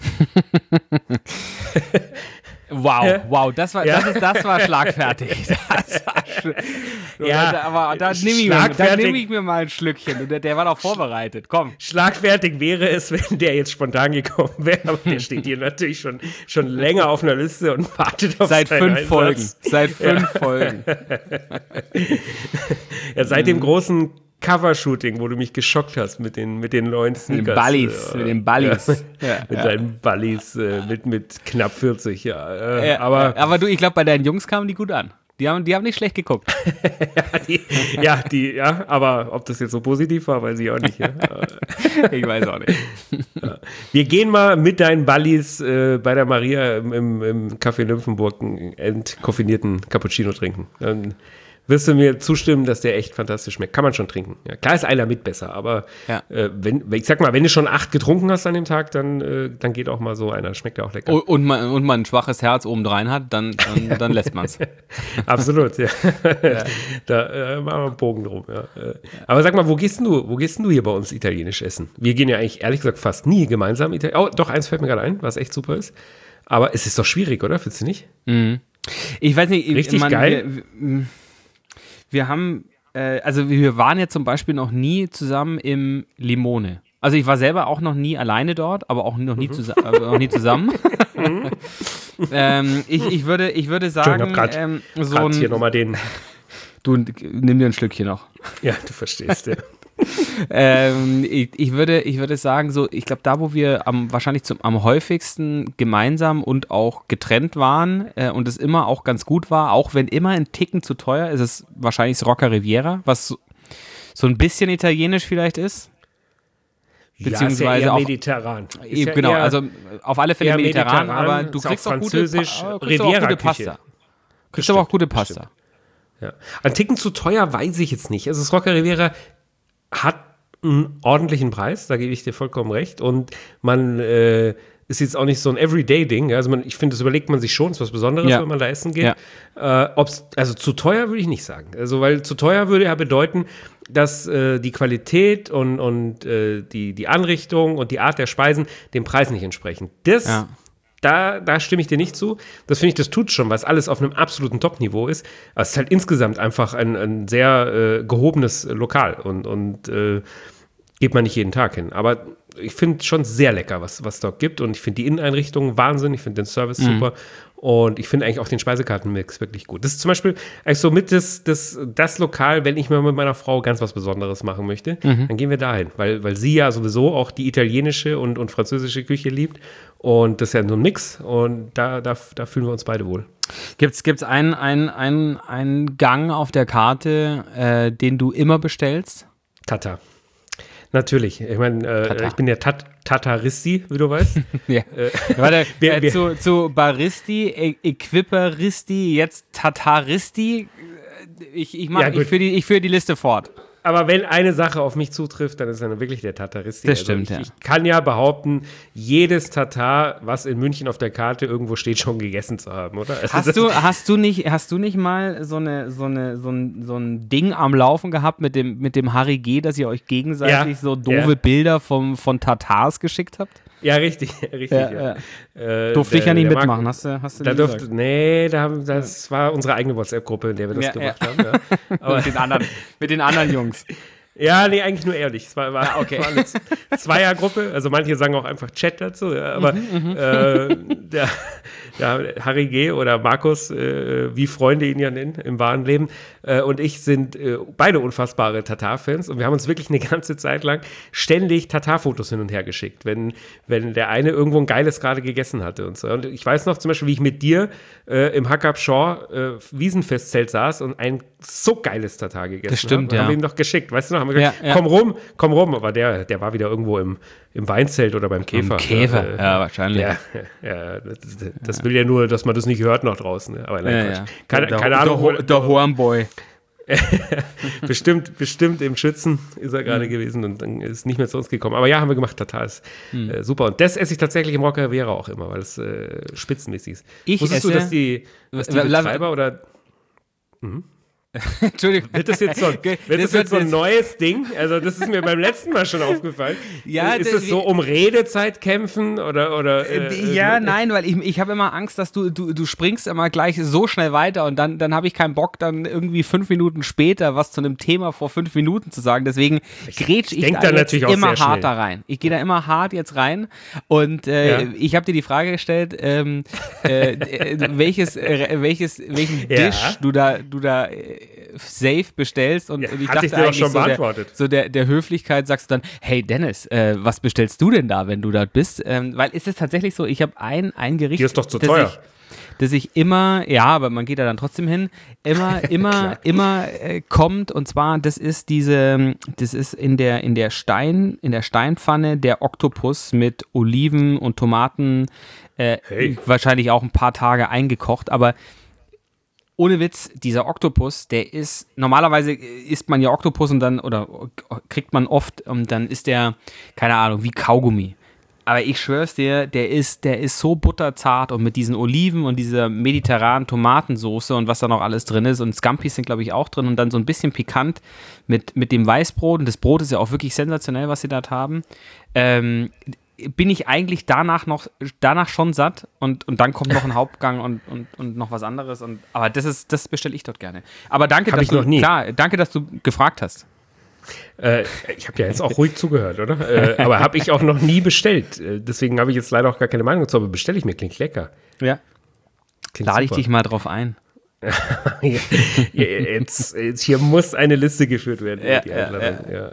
Wow, wow, das war, Ja. das, ist, das war schlagfertig. Das war sch Ja, aber da nehme ich, mir- da schlagfertig. nehm ich mir mal ein Schlückchen. Der, der war doch vorbereitet. Komm. Schlagfertig wäre es, wenn der jetzt spontan gekommen wäre, aber der steht hier natürlich schon, schon länger auf einer Liste und wartet auf Seit seinen fünf Einsatz. Folgen. Seit fünf Folgen. Ja, seit Mhm. dem großen Covershooting, wo du mich geschockt hast mit den, mit den neuen Mit den Sneakers. Ballis. Äh, Mit den Ballis. Ja, Ja, mit ja. deinen Ballis, äh, mit, mit knapp vierzig, ja. Äh, Ja, aber aber du, ich glaube, bei deinen Jungs kamen die gut an. Die haben, die haben nicht schlecht geguckt. ja, die, ja, die, ja, aber ob das jetzt so positiv war, weiß ich auch nicht. Ja. Ich weiß auch nicht. Ja. Wir gehen mal mit deinen Buddies äh, bei der Maria im, im, im Café Nymphenburg einen entkoffinierten Cappuccino trinken. Dann wirst du mir zustimmen, dass der echt fantastisch schmeckt. Kann man schon trinken. Ja, klar ist einer mit besser, aber ja. äh, wenn, ich sag mal, wenn du schon acht getrunken hast an dem Tag, dann, äh, dann geht auch mal so einer. Schmeckt ja auch lecker. Und, und, man, und man ein schwaches Herz obendrein hat, dann, dann, dann lässt man es. Absolut, ja. ja. Da äh, machen wir einen Bogen drum. Ja. Aber sag mal, wo gehst du, wo gehst du hier bei uns italienisch essen? Wir gehen ja eigentlich, ehrlich gesagt, fast nie gemeinsam italienisch. Oh, doch, eins fällt mir gerade ein, was echt super ist. Aber es ist doch schwierig, oder? Findest du nicht? Mhm. Ich weiß nicht. Richtig man, geil. Wir, wir, wir haben, äh, also wir waren ja zum Beispiel noch nie zusammen im Limone. Also ich war selber auch noch nie alleine dort, aber auch noch nie, mhm. zusa- aber noch nie zusammen. ähm, ich, ich, würde, ich würde sagen, ich grad, ähm, so ein... hier nochmal den... Du, nimm dir ein Schlückchen noch. Ja, du verstehst, ja. ähm, ich, ich, würde, ich würde sagen, so, ich glaube, da, wo wir am, wahrscheinlich zum, am häufigsten gemeinsam und auch getrennt waren äh, und es immer auch ganz gut war, auch wenn immer ein Ticken zu teuer ist, ist es wahrscheinlich das Rocca Riviera, was so, so ein bisschen italienisch vielleicht ist. Beziehungsweise ja, ist ja eher auch mediterran. Ist ja genau, eher, also auf alle Fälle mediterran, mediterran, aber du kriegst auch, französisch, gute, pa- kriegst auch gute Pasta. Du kriegst aber auch gute Pasta. Ja. Ein Ticken zu teuer weiß ich jetzt nicht. Also das Rocca Riviera hat einen ordentlichen Preis, da gebe ich dir vollkommen recht. Und man äh, ist jetzt auch nicht so ein Everyday-Ding. Also man, ich finde, das überlegt man sich schon, ist was Besonderes, ja. wenn man da essen geht. Ja. Äh, ob's, also zu teuer würde ich nicht sagen. Also weil zu teuer würde ja bedeuten, dass äh, die Qualität und, und äh, die, die Anrichtung und die Art der Speisen dem Preis nicht entsprechen. Das ja. Da, da stimme ich dir nicht zu. Das finde ich, das tut schon, weil es alles auf einem absoluten Top-Niveau ist. Aber es ist halt insgesamt einfach ein, ein sehr äh, gehobenes Lokal und, und äh, geht man nicht jeden Tag hin. Aber ich finde schon sehr lecker, was es dort gibt. Und ich finde die Inneneinrichtung Wahnsinn. Ich finde den Service mhm. super. Und ich finde eigentlich auch den Speisekartenmix wirklich gut. Das ist zum Beispiel eigentlich so mit das, das, das Lokal, wenn ich mal mit meiner Frau ganz was Besonderes machen möchte, mhm. dann gehen wir dahin. Weil, weil sie ja sowieso auch die italienische und, und französische Küche liebt. Und das ist ja so ein Mix. Und da, da, da fühlen wir uns beide wohl. Gibt es einen, einen, einen, einen Gang auf der Karte, äh, den du immer bestellst? Tata. Natürlich. Ich meine, äh, ich bin ja Tat- Tataristi, wie du weißt. ja. Äh, Warte, wir, äh, wir, zu, zu Baristi, e- Equiperisti, jetzt Tataristi. Ich, ich, mach, ja, ich führe die, ich führ die Liste fort. Aber wenn eine Sache auf mich zutrifft, dann ist es dann wirklich der Tataristi. Das also stimmt, ich, ja. Ich kann ja behaupten, jedes Tatar, was in München auf der Karte irgendwo steht, schon gegessen zu haben, oder? Also hast, du, hast, du nicht, hast du nicht mal so, eine, so, eine, so, ein, so ein Ding am Laufen gehabt mit dem, mit dem Harry G., dass ihr euch gegenseitig ja, so doofe ja. Bilder vom, von Tatars geschickt habt? Ja, richtig, richtig. Ja, ja. Ja. Äh, Durfte ich ja nicht mitmachen, Marc, hast du, hast du da durfte, Nee, da haben, das ja. war unsere eigene WhatsApp-Gruppe, in der wir das ja, gemacht ja. haben. Ja. Aber mit, den anderen, mit den anderen Jungs. Ja, nee, eigentlich nur ehrlich. Es war, war, ja, okay. war eine Zweiergruppe, also manche sagen auch einfach Chat dazu, ja, aber mhm, äh, der, der Harry G. oder Markus, äh, wie Freunde ihn ja nennen im wahren Leben, äh, und ich sind äh, beide unfassbare Tatar-Fans und wir haben uns wirklich eine ganze Zeit lang ständig Tatar-Fotos hin und her geschickt, wenn, wenn der eine irgendwo ein geiles gerade gegessen hatte und so. Und ich weiß noch zum Beispiel, wie ich mit dir äh, im Hackab Shaw äh, Wiesenfestzelt saß und ein so geiles Tatar gegessen habe. Das stimmt, habe. ja. Haben wir ihm doch geschickt, weißt du noch? Haben wir gesagt, ja, ja. komm rum, komm rum. Aber der, der war wieder irgendwo im, im Weinzelt oder beim Käfer. Im Käfer, äh, ja, wahrscheinlich. Ja, ja, das, das ja. will ja nur, dass man das nicht hört noch draußen. Ne? Aber nein, ja, ja. Keine, der, keine Ahnung. Der, der Hornboy. bestimmt, bestimmt im Schützen ist er gerade mhm. gewesen und dann ist nicht mehr zu uns gekommen. Aber ja, haben wir gemacht, Tatar ist mhm. äh, super. Und das esse ich tatsächlich im Rocca Riviera auch immer, weil es äh, spitzenmäßig ist. Ich Wusstest esse, du, dass die, dass die Betreiber oder... Mhm. Entschuldigung. Wird das jetzt so, wird das, das jetzt so ein neues Ding? Also das ist mir beim letzten Mal schon aufgefallen. Ja, ist es so um Redezeit kämpfen oder oder? Äh, ja, äh, nein, weil ich, ich habe immer Angst, dass du, du du springst immer gleich so schnell weiter und dann dann habe ich keinen Bock, dann irgendwie fünf Minuten später was zu einem Thema vor fünf Minuten zu sagen. Deswegen grätsch ich, ich da jetzt immer hart da rein. Ich gehe da immer hart jetzt rein und äh, ja. ich habe dir die Frage gestellt, ähm, äh, welches äh, welches welchen ja. Dish du da du da äh, safe bestellst und, ja, und ich dachte ich dir auch schon so, beantwortet. Der, so der, der Höflichkeit sagst du dann, hey Dennis, äh, was bestellst du denn da, wenn du dort bist? Ähm, weil ist es tatsächlich so, ich habe ein, ein Gericht, die ist doch zu teuer. Ich, das ich immer, ja, aber man geht da dann trotzdem hin, immer, immer, immer äh, kommt. Und zwar, das ist diese, das ist in der, in der Stein, in der Steinpfanne der Oktopus mit Oliven und Tomaten, äh, Hey. wahrscheinlich auch ein paar Tage eingekocht, aber ohne Witz, dieser Oktopus, der ist, normalerweise isst man ja Oktopus und dann, oder kriegt man oft, und dann ist der, keine Ahnung, wie Kaugummi. Aber ich schwör's dir, der ist, der ist so butterzart und mit diesen Oliven und dieser mediterranen Tomatensoße und was da noch alles drin ist und Scampis sind, glaube ich, auch drin und dann so ein bisschen pikant mit, mit dem Weißbrot und das Brot ist ja auch wirklich sensationell, was sie dort haben. Ähm, bin ich eigentlich danach noch, danach schon satt und, und dann kommt noch ein Hauptgang und, und, und noch was anderes. Und, aber das ist, das bestelle ich dort gerne. Aber danke, Hab dass ich du, noch nie. klar, danke, dass du gefragt hast. Äh, ich habe ja jetzt auch ruhig zugehört, oder? Äh, aber habe ich auch noch nie bestellt. Äh, deswegen habe ich jetzt leider auch gar keine Meinung dazu, aber bestelle ich mir, klingt lecker. Ja. Klingt Lade ich super. dich mal drauf ein. Ja, jetzt, jetzt hier muss eine Liste geführt werden. Ja, die ja, Einladung, ja.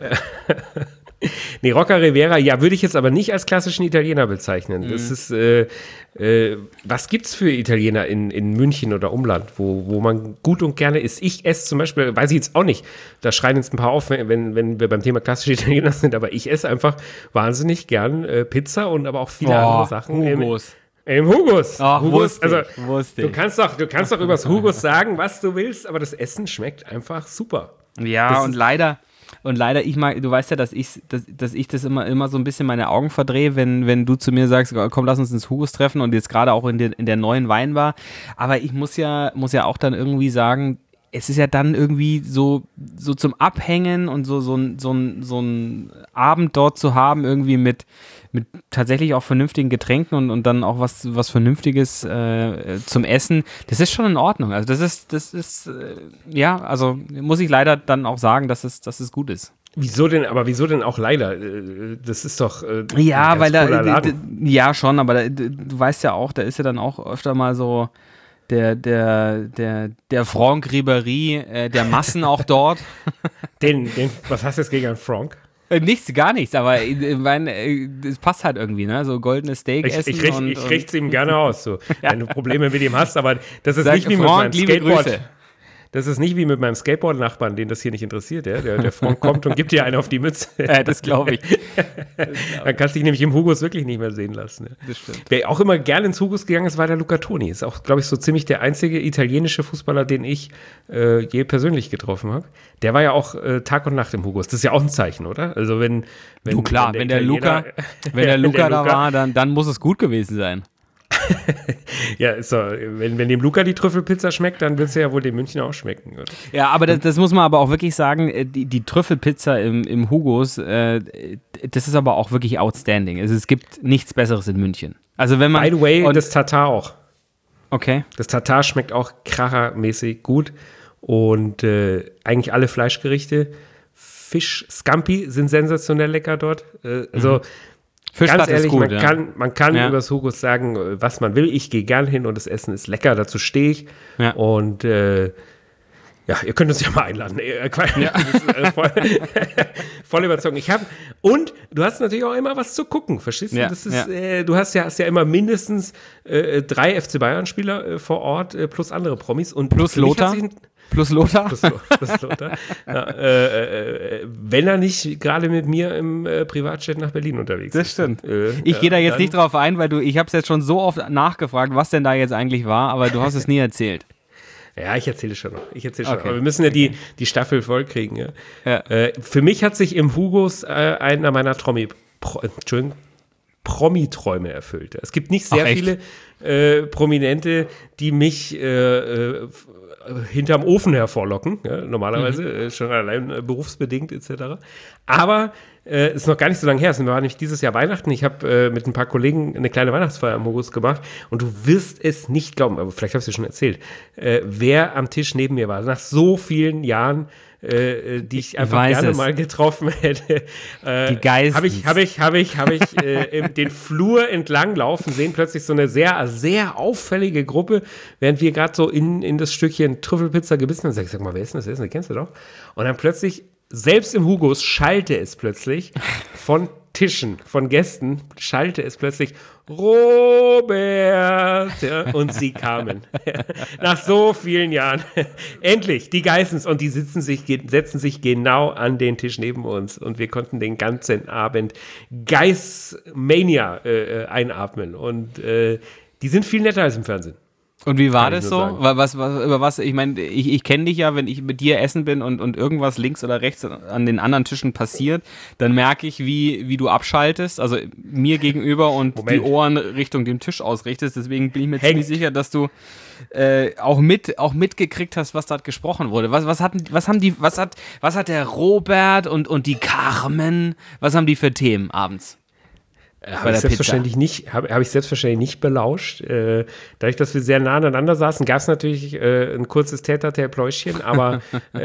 Nee, Rocca Rivera, ja, würde ich jetzt aber nicht als klassischen Italiener bezeichnen. Mhm. Das ist, äh, äh, was gibt's für Italiener in, in München oder Umland, wo, wo man gut und gerne isst? Ich esse zum Beispiel, weiß ich jetzt auch nicht, da schreien jetzt ein paar auf, wenn, wenn wir beim Thema klassische Italiener sind, aber ich esse einfach wahnsinnig gern äh, Pizza und aber auch viele Oh, andere Sachen. Hugos. Im, im Hugos. Ach, Hugos, wusste also ich, wusste du ich. kannst doch, du kannst doch übers Hugos sagen, was du willst, aber das Essen schmeckt einfach super. Ja, Das und ist- leider, und leider, ich mag, du weißt ja, dass ich, dass, dass ich das immer, immer so ein bisschen meine Augen verdrehe, wenn, wenn du zu mir sagst, komm, lass uns ins Hugos treffen und jetzt gerade auch in der, in der neuen Weinbar. Aber ich muss ja, muss ja auch dann irgendwie sagen, es ist ja dann irgendwie so, so zum Abhängen und so, so, ein- so, ein- so ein Abend dort zu haben, irgendwie mit, mit tatsächlich auch vernünftigen Getränken und, und dann auch was, was Vernünftiges äh, zum Essen, das ist schon in Ordnung. Also das ist, das ist, äh, ja, also muss ich leider dann auch sagen, dass es, dass es gut ist. Wieso denn, aber wieso denn auch leider? Äh, Das ist doch äh, ein Ja, ganz weil da, cooler d- Laden. d- ja schon, aber da, d- du weißt ja auch, da ist ja dann auch öfter mal so der, der, der, der Franck Ribéry, äh, der Massen auch dort. Den, den, was hast du jetzt gegen einen Frank? Äh, Nichts, gar nichts, aber ich meine, äh, es passt halt irgendwie, ne? So goldenes Steak Ich, essen ich, richt, und, ich richte es ihm gerne aus, so, wenn du Probleme mit ihm hast, aber das ist Sag, nicht wie mit Frank, meinem liebe Skateboard. Grüße. Das ist nicht wie mit meinem Skateboard-Nachbarn, den das hier nicht interessiert. Ja? Der, der Frank kommt und gibt dir einen auf die Mütze. Äh, das glaube ich. Dann kannst du dich nämlich im Hugos wirklich nicht mehr sehen lassen. Ja? Das stimmt. Wer auch immer gerne ins Hugos gegangen ist, war der Luca Toni. Ist auch, glaube ich, so ziemlich der einzige italienische Fußballer, den ich äh, je persönlich getroffen habe. Der war ja auch äh, Tag und Nacht im Hugos. Das ist ja auch ein Zeichen, oder? Also wenn, wenn Du klar, wenn der Italiener- Luca, wenn der Luca da Luca- war, dann, dann muss es gut gewesen sein. Ja, ist so, wenn, wenn dem Luca die Trüffelpizza schmeckt, dann wird es ja wohl dem Münchner auch schmecken, oder? Ja, aber das, das muss man aber auch wirklich sagen, äh, die, die Trüffelpizza im, im Hugos, äh, das ist aber auch wirklich outstanding. Also es gibt nichts Besseres in München. Also wenn man... By the way, und, das Tatar auch. okay. Das Tatar schmeckt auch krachermäßig gut und äh, eigentlich alle Fleischgerichte. Fisch, Scampi sind sensationell lecker dort. Äh, also Fischplatte ganz ehrlich, ist gut, man ja. kann, man kann Ja. über das Hugos sagen, äh, was man will. Ich gehe gern hin und das Essen ist lecker, dazu stehe ich. Ja. Und äh, ja, ihr könnt uns ja mal einladen. Äh, Quatsch, das ist, äh, voll, voll überzogen. Ich habe und du hast natürlich auch immer was zu gucken, verstehst du? Ja, Das ist, ja. äh, du hast ja, hast ja immer mindestens äh, drei F C Bayern-Spieler äh, vor Ort äh, plus andere Promis und Plus für mich hat Lothar? sich ein- Plus Lothar? plus, Lo- plus Lothar. Ja, äh, äh, wenn er nicht gerade mit mir im äh, Privatjet nach Berlin unterwegs Das ist. stimmt. Äh, Ich ja, gehe da jetzt dann- nicht drauf ein, weil du, ich habe es jetzt schon so oft nachgefragt, was denn da jetzt eigentlich war, aber du hast es nie erzählt. Ja, ich erzähle schon noch. Ich erzähle schon Okay. noch. Aber wir müssen ja die, die Staffel voll kriegen. Ja. Ja. Äh, für mich hat sich im Hugos äh, einer meiner Tromi, Pro, Entschuldigung, Promi-Träume erfüllt. Es gibt nicht sehr Ach, echt? viele äh, Prominente, die mich äh, äh, f- hinterm Ofen hervorlocken, ja, normalerweise, Mhm. äh, schon allein äh, berufsbedingt et cetera. Aber äh, ist noch gar nicht so lange her. Es war nämlich dieses Jahr Weihnachten. Ich habe äh, mit ein paar Kollegen eine kleine Weihnachtsfeier am Hugos gemacht und du wirst es nicht glauben, aber vielleicht habe ich es dir schon erzählt, äh, wer am Tisch neben mir war. Nach so vielen Jahren, äh, die ich einfach weiß gerne es. mal getroffen hätte. Äh, Die Geistens. Habe ich, habe ich, habe ich, habe ich äh, im- den Flur entlang laufen sehen, plötzlich so eine sehr, sehr auffällige Gruppe, während wir gerade so in, in das Stückchen Trüffelpizza gebissen haben. Sag ich, sag mal, wer ist denn das? Wer ist denn das? Kennst du doch? Und dann plötzlich, selbst im Hugos, schallte es plötzlich von Tischen, von Gästen, schallte es plötzlich Robert. Ja, und sie kamen. Nach so vielen Jahren. Endlich, die Geissens. Und die sitzen sich, setzen sich genau an den Tisch neben uns. Und wir konnten den ganzen Abend Geiss-Mania äh, einatmen. Und äh, die sind viel netter als im Fernsehen. Und wie war das so? Was, was, über was? Ich meine, ich, ich kenne dich ja, wenn ich mit dir essen bin und, und irgendwas links oder rechts an den anderen Tischen passiert, dann merke ich, wie, wie du abschaltest, also mir gegenüber und Moment. die Ohren Richtung dem Tisch ausrichtest. Deswegen bin ich mir Hängt. ziemlich sicher, dass du äh, auch mit auch mitgekriegt hast, was dort gesprochen wurde. Was, was hatten, was haben die, was hat, was hat der Robert und, und die Carmen, was haben die für Themen abends? Habe ich, selbstverständlich nicht, hab, hab ich selbstverständlich nicht belauscht. Äh, dadurch, dass wir sehr nah aneinander saßen, gab es natürlich äh, ein kurzes Täter-Pläuschchen, aber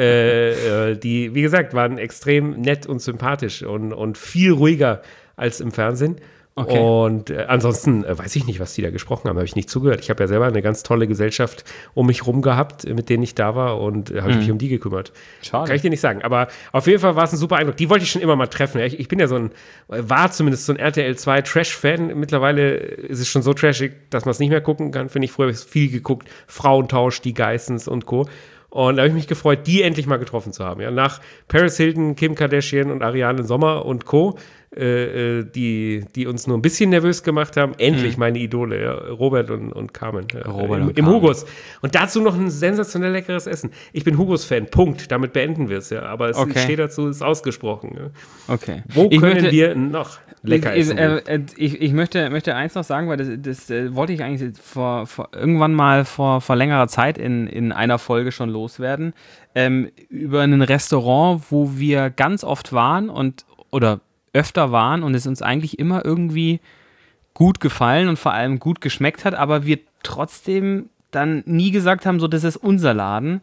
äh, äh, die, wie gesagt, waren extrem nett und sympathisch und, und viel ruhiger als im Fernsehen. Okay. Und äh, ansonsten äh, weiß ich nicht, was die da gesprochen haben, habe ich nicht zugehört. Ich habe ja selber eine ganz tolle Gesellschaft um mich rum gehabt, mit denen ich da war und äh, habe mhm. mich um die gekümmert. Schade. Kann ich dir nicht sagen, aber auf jeden Fall war es ein super Eindruck. Die wollte ich schon immer mal treffen. Ich, ich bin ja so ein, war zumindest so ein R T L zwei Trash-Fan. Mittlerweile ist es schon so trashig, dass man es nicht mehr gucken kann. Finde ich, früher habe ich viel geguckt. Frauentausch, die Geissens und Co. Und da habe ich mich gefreut, die endlich mal getroffen zu haben. Ja, nach Paris Hilton, Kim Kardashian und Ariane Sommer und Co., äh, die, die uns nur ein bisschen nervös gemacht haben, endlich mhm. meine Idole, ja, Robert und, und Carmen. Ja, Robert im, und im Carmen. Hugos. Und dazu noch ein sensationell leckeres Essen. Ich bin Hugos-Fan, Punkt. Damit beenden wir es, ja. Aber es okay. steht dazu, ist ausgesprochen. Ja. Okay. Wo ich können möchte, wir noch lecker ich, essen? Äh, ich, ich möchte, möchte eins noch sagen, weil das, das äh, wollte ich eigentlich vor, vor, irgendwann mal vor, vor längerer Zeit in, in einer Folge schon loswerden. Ähm, über ein Restaurant, wo wir ganz oft waren und oder öfter waren und es uns eigentlich immer irgendwie gut gefallen und vor allem gut geschmeckt hat, aber wir trotzdem dann nie gesagt haben, so, das ist unser Laden,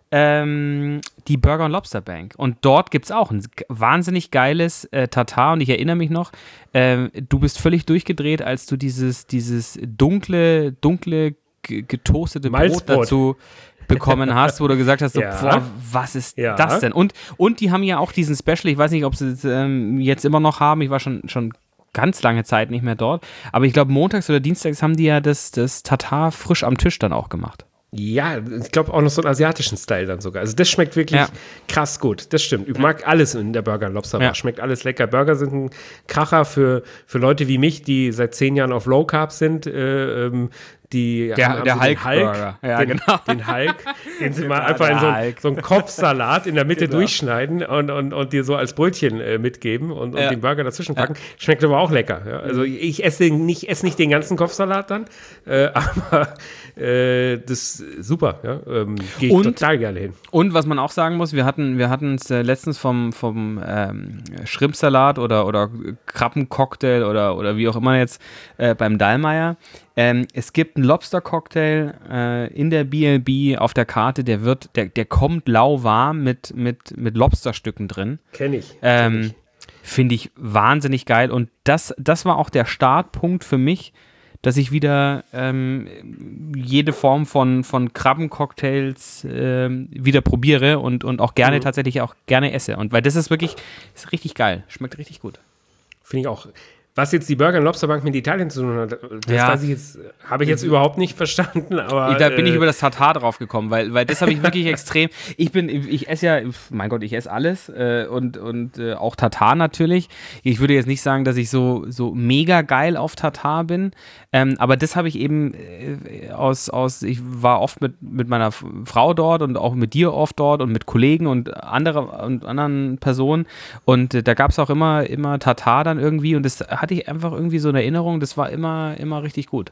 ähm, die Burger und Lobster Bank. Und dort gibt es auch ein wahnsinnig geiles äh, Tatar und ich erinnere mich noch, äh, du bist völlig durchgedreht, als du dieses, dieses dunkle, dunkle, g- getoastete Malzbrot Brot dazu bekommen hast, wo du gesagt hast, so, ja. boah, was ist ja. das denn? Und, und die haben ja auch diesen Special, ich weiß nicht, ob sie es ähm, jetzt immer noch haben, ich war schon, schon ganz lange Zeit nicht mehr dort, aber ich glaube, montags oder dienstags haben die ja das, das Tatar frisch am Tisch dann auch gemacht. Ja, ich glaube auch noch so einen asiatischen Style dann sogar. Also das schmeckt wirklich ja. krass gut. Das stimmt. Ich mag alles in der Burger und Lobster Bar. Ja. Schmeckt alles lecker. Burger sind ein Kracher für, für Leute wie mich, die seit zehn Jahren auf Low Carb sind. Äh, ähm, die der haben, der haben Hulk, Hulk Burger. Ja, den, genau. den Hulk, den sie mal einfach in so, so einen Kopfsalat in der Mitte genau. durchschneiden und, und, und dir so als Brötchen äh, mitgeben und, und ja. den Burger dazwischen packen. Ja. Schmeckt aber auch lecker. Ja? Also ich esse nicht, esse nicht den ganzen Kopfsalat dann, äh, aber äh, das ist super. Ja? Ähm, Gehe ich und, total gerne hin. Und was man auch sagen muss, wir hatten wir hatten es äh, letztens vom, vom ähm, Schrimpsalat oder, oder Krabbencocktail oder, oder wie auch immer jetzt äh, beim Dallmayr. Ähm, es gibt einen Lobster-Cocktail äh, in der B L B auf der Karte, der wird, der, der kommt lauwarm mit, mit, mit Lobsterstücken drin. Kenn ich. Ähm, kenn ich. Finde ich wahnsinnig geil. Und das, das war auch der Startpunkt für mich, dass ich wieder ähm, jede Form von, von Krabbencocktails ähm, wieder probiere und, und auch gerne mhm. tatsächlich auch gerne esse. Und weil das ist wirklich, ist richtig geil. Schmeckt richtig gut. Finde ich auch. Was jetzt die Burger und Lobster Bank mit Italien zu tun hat, das ja. weiß ich jetzt, habe ich jetzt überhaupt nicht verstanden, aber. Da bin äh, ich über das Tatar drauf gekommen, weil, weil das habe ich wirklich extrem. Ich bin, ich esse ja, mein Gott, ich esse alles äh, und, und äh, auch Tatar natürlich. Ich würde jetzt nicht sagen, dass ich so, so mega geil auf Tatar bin, ähm, aber das habe ich eben äh, aus, aus, ich war oft mit, mit meiner Frau dort und auch mit dir oft dort und mit Kollegen und, andere, und anderen Personen und äh, da gab es auch immer, immer Tatar dann irgendwie und das hatte ich einfach irgendwie so eine Erinnerung, das war immer, immer richtig gut.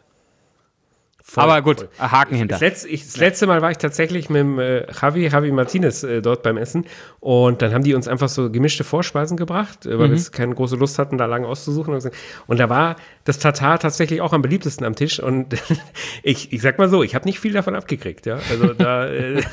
Voll, aber gut, voll. Haken hinter. Das letzte, ich, das letzte Mal war ich tatsächlich mit dem äh, Javi, Javi Martinez äh, dort beim Essen und dann haben die uns einfach so gemischte Vorspeisen gebracht, äh, weil mhm. wir keine große Lust hatten, da lange auszusuchen. Und, und da war das Tatar tatsächlich auch am beliebtesten am Tisch und ich, ich sag mal so, ich habe nicht viel davon abgekriegt. Ja? Also da, äh,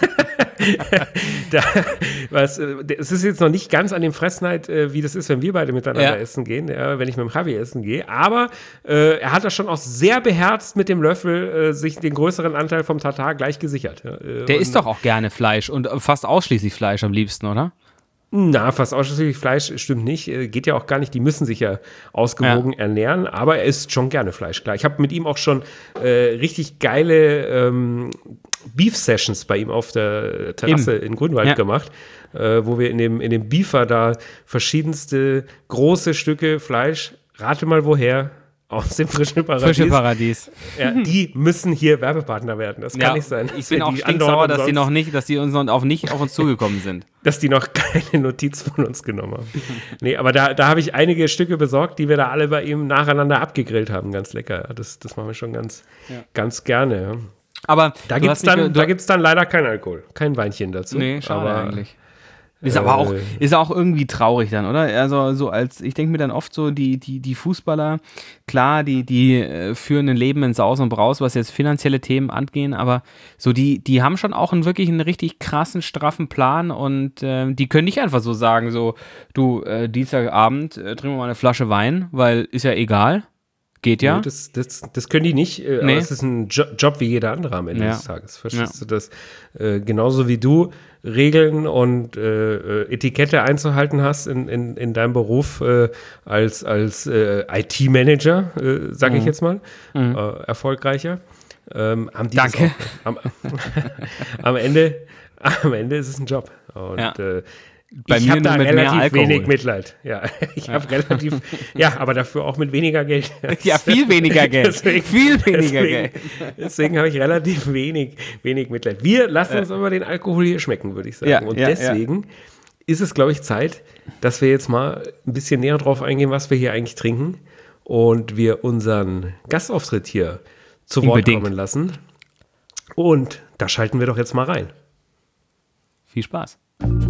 da was, es ist jetzt noch nicht ganz an dem Fressneid, äh, wie das ist, wenn wir beide miteinander ja. essen gehen, ja, wenn ich mit dem Javi essen gehe, aber äh, er hat das schon auch sehr beherzt mit dem Löffel äh, sich den größeren Anteil vom Tatar gleich gesichert. Ja. Der isst doch auch gerne Fleisch und fast ausschließlich Fleisch am liebsten, oder? Na, fast ausschließlich Fleisch stimmt nicht. Geht ja auch gar nicht. Die müssen sich ja ausgewogen ja. ernähren. Aber er isst schon gerne Fleisch, klar. Ich habe mit ihm auch schon äh, richtig geile ähm, Beef-Sessions bei ihm auf der Terrasse Eben. in Grünwald ja. gemacht, äh, wo wir in dem, in dem Beefer da verschiedenste große Stücke Fleisch, rate mal woher, aus dem frischen Paradies. Frische Paradies. Ja, die müssen hier Werbepartner werden. Das kann ja, nicht sein. Ich bin auch stinksauer, dass die noch nicht, dass die uns noch auf nicht auf uns zugekommen sind. Dass die noch keine Notiz von uns genommen haben. Nee, aber da, da habe ich einige Stücke besorgt, die wir da alle bei ihm nacheinander abgegrillt haben. Ganz lecker. Das, das machen wir schon ganz, ja. ganz gerne. Ja. Aber da gibt es dann, dann leider kein Alkohol. Kein Weinchen dazu. Nee, schade aber, eigentlich. Ist aber auch, ist auch irgendwie traurig dann, oder? Also so als, ich denke mir dann oft so, die, die, die Fußballer, klar, die, die äh, führen ein Leben in Saus und Braus, was jetzt finanzielle Themen angehen, aber so die, die haben schon auch einen wirklich einen richtig krassen, straffen Plan und äh, die können nicht einfach so sagen, so, du, äh, Dienstagabend äh, trinken wir mal eine Flasche Wein, weil ist ja egal. Geht ja. Nee, das, das, das können die nicht, äh, nee. aber es ist ein jo- Job wie jeder andere am Ende ja. des Tages. Verstehst ja. du das? Äh, genauso wie du Regeln und äh, Etikette einzuhalten hast in, in, in deinem Beruf äh, als, als äh, I T-Manager, äh, sage mhm. ich jetzt mal, mhm. äh, erfolgreicher. Ähm, haben die Danke. Das auch, am, am, Ende, am Ende ist es ein Job. Und ja. äh, Bei ich habe da relativ wenig Mitleid. Ja, ich Ja. habe relativ, ja, aber dafür auch mit weniger Geld. Ja, viel weniger Geld. Deswegen, viel weniger deswegen, Geld. Deswegen habe ich relativ wenig, wenig Mitleid. Wir lassen uns aber den Alkohol hier schmecken, würde ich sagen. Ja, Und ja, deswegen ja. ist es, glaube ich, Zeit, dass wir jetzt mal ein bisschen näher drauf eingehen, was wir hier eigentlich trinken und wir unseren Gastauftritt hier zu Wort Unbedingt. kommen lassen. Und da schalten wir doch jetzt mal rein. Viel Spaß.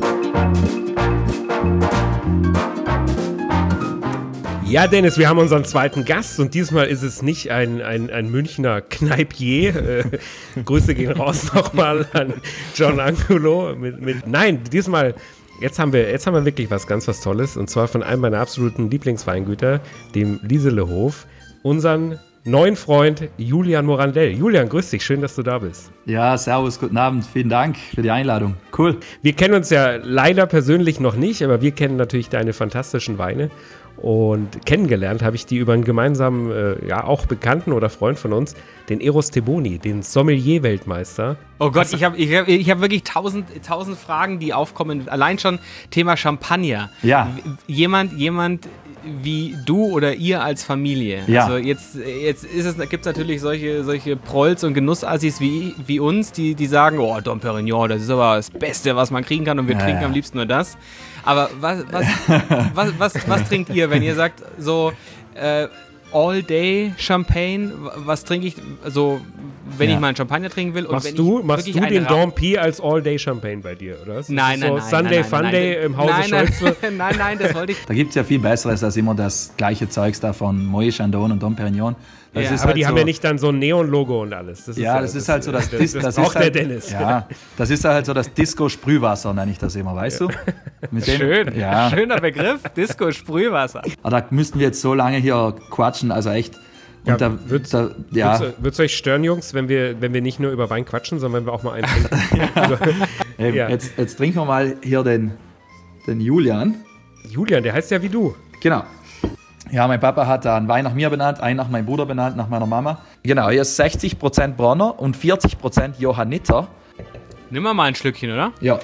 Ja, Dennis, wir haben unseren zweiten Gast und diesmal ist es nicht ein, ein, ein Münchner Kneipier. Äh, Grüße gehen raus nochmal an John Angulo. Mit, mit, nein, diesmal, jetzt haben, wir, jetzt haben wir wirklich was ganz was Tolles und zwar von einem meiner absoluten Lieblingsweingüter, dem Lieselehof, unseren neuen Freund Julian Morandell. Julian, grüß dich, schön, dass du da bist. Ja, servus, guten Abend, vielen Dank für die Einladung. Cool. Wir kennen uns ja leider persönlich noch nicht, aber wir kennen natürlich deine fantastischen Weine. Und kennengelernt habe ich die über einen gemeinsamen, äh, ja auch Bekannten oder Freund von uns, den Eros Teboni, den Sommelier-Weltmeister. Oh Gott, ich habe ich hab, ich hab wirklich tausend, tausend Fragen, die aufkommen. Allein schon Thema Champagner. Ja. Jemand, jemand wie du oder ihr als Familie. Ja. Also jetzt, jetzt ist es, gibt es natürlich solche, solche Prolls und Genussassis wie, wie uns, die, die sagen, oh, Dom Perignon, das ist aber das Beste, was man kriegen kann und wir ja, trinken ja. am liebsten nur das. Aber was, was, was, was, was trinkt ihr, wenn ihr sagt, so äh, All-Day Champagne, was trinke ich, so wenn Ja. ich mal einen Champagner trinken will. Und Machst wenn du, ich machst wirklich du einen den Ra- Dom P als All-Day Champagne bei dir, oder? Ist Nein, das nein, so nein. Sunday nein, nein, Funday nein, im Hause nein, Scholzl? Nein, nein, nein, das wollte ich. Da gibt es ja viel Besseres als immer das gleiche Zeugs da von Moët Chandon und Dom Perignon. Das Ja, ist Aber halt die so, haben ja nicht dann so ein Neon-Logo und alles. Das Ja, das ist halt so das, das, Dis- das, das braucht ist halt, der Dennis. Ja, das ist halt so das Disco-Sprühwasser, nenne ich das immer, weißt du? Mit dem, Schön, Ja, schöner Begriff, Disco-Sprühwasser. aber da müssten wir jetzt so lange hier quatschen, also echt. Und Ja, da, wird's- da, ja, Wird es euch stören, Jungs, wenn wir, wenn wir nicht nur über Wein quatschen, sondern wenn wir auch mal einen trinken? Also, eben, ja. jetzt, jetzt trinken wir mal hier den, den Julian. Julian, der heißt ja wie du. Genau. Ja, mein Papa hat da einen Wein nach mir benannt, einen nach meinem Bruder benannt, nach meiner Mama. Genau, hier ist sechzig Prozent Bronner und vierzig Prozent Johanniter. Nimm mal mal ein Schlückchen, oder? Ja.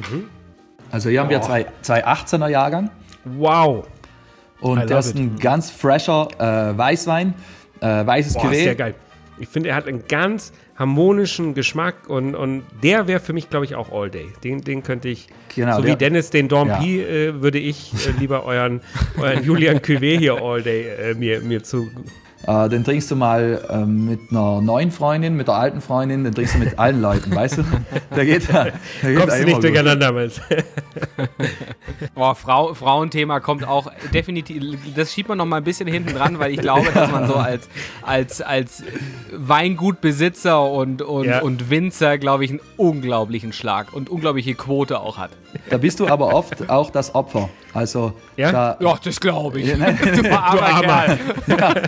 Also hier haben wir Oh. zwei, zwei achtzehner Jahrgang Wow. I und love der ist it. ein ganz fresher äh, Weißwein, äh, weißes Boah, ist Cuvée. sehr geil. Ich finde, er hat einen ganz harmonischen Geschmack und, und der wäre für mich, glaube ich, auch All Day. Den, den könnte ich, Genau, so der- wie Dennis den Dom Ja. P, äh, würde ich äh, lieber euren, euren Julian Cuvée hier All Day äh, mir, mir zu... Äh, den trinkst du mal ähm, mit einer neuen Freundin, mit der alten Freundin, den trinkst du mit allen Leuten, weißt du? Der geht da. Der geht da Kommst du immer nicht gut. durcheinander, meinst du? Boah, Frau, Frauenthema kommt auch definitiv, das schiebt man noch mal ein bisschen hinten dran, weil ich glaube, dass man so als, als, als Weingutbesitzer und, und, Ja. und Winzer, glaube ich, einen unglaublichen Schlag und unglaubliche Quote auch hat. Da bist du aber oft auch das Opfer. Also Ja? da, Ja, das glaube ich. Ja, nein, Du armer armer. Kerl.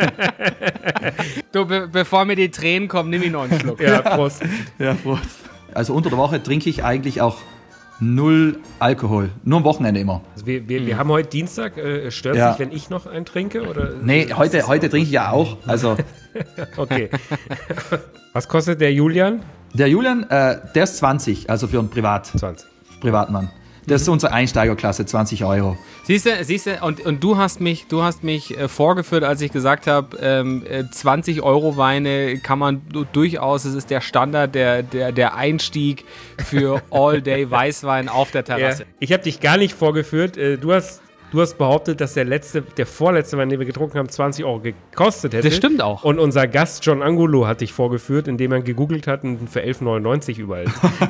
Du, be bevor mir die Tränen kommen, nimm ich noch einen Schluck. Ja, Prost. Ja, Prost. Also unter der Woche trinke ich eigentlich auch null Alkohol. Nur am Wochenende immer. Also wir, wir, wir haben heute Dienstag. Äh, stört Ja. sich, wenn ich noch einen trinke? Oder? Nee, heute, heute trinke ich ja auch. Also Okay. Was kostet der Julian? der Julian, äh, der ist zwanzig, also für einen Privat, zwanzig. Privatmann. Das ist unsere Einsteigerklasse, zwanzig Euro. Siehst du, siehst du, und, und du hast mich, du hast mich äh, vorgeführt, als ich gesagt habe, ähm, äh, zwanzig Euro Weine kann man du, durchaus, es ist der Standard, der, der, der Einstieg für All-Day Weißwein auf der Ja, Terrasse. ich habe dich gar nicht vorgeführt. Äh, Du hast, du hast behauptet, dass der letzte, der vorletzte Wein, den wir getrunken haben, zwanzig Euro gekostet hätte. Das stimmt auch. Und unser Gast John Angulo hat dich vorgeführt, indem er gegoogelt hat und für elf neunundneunzig überall.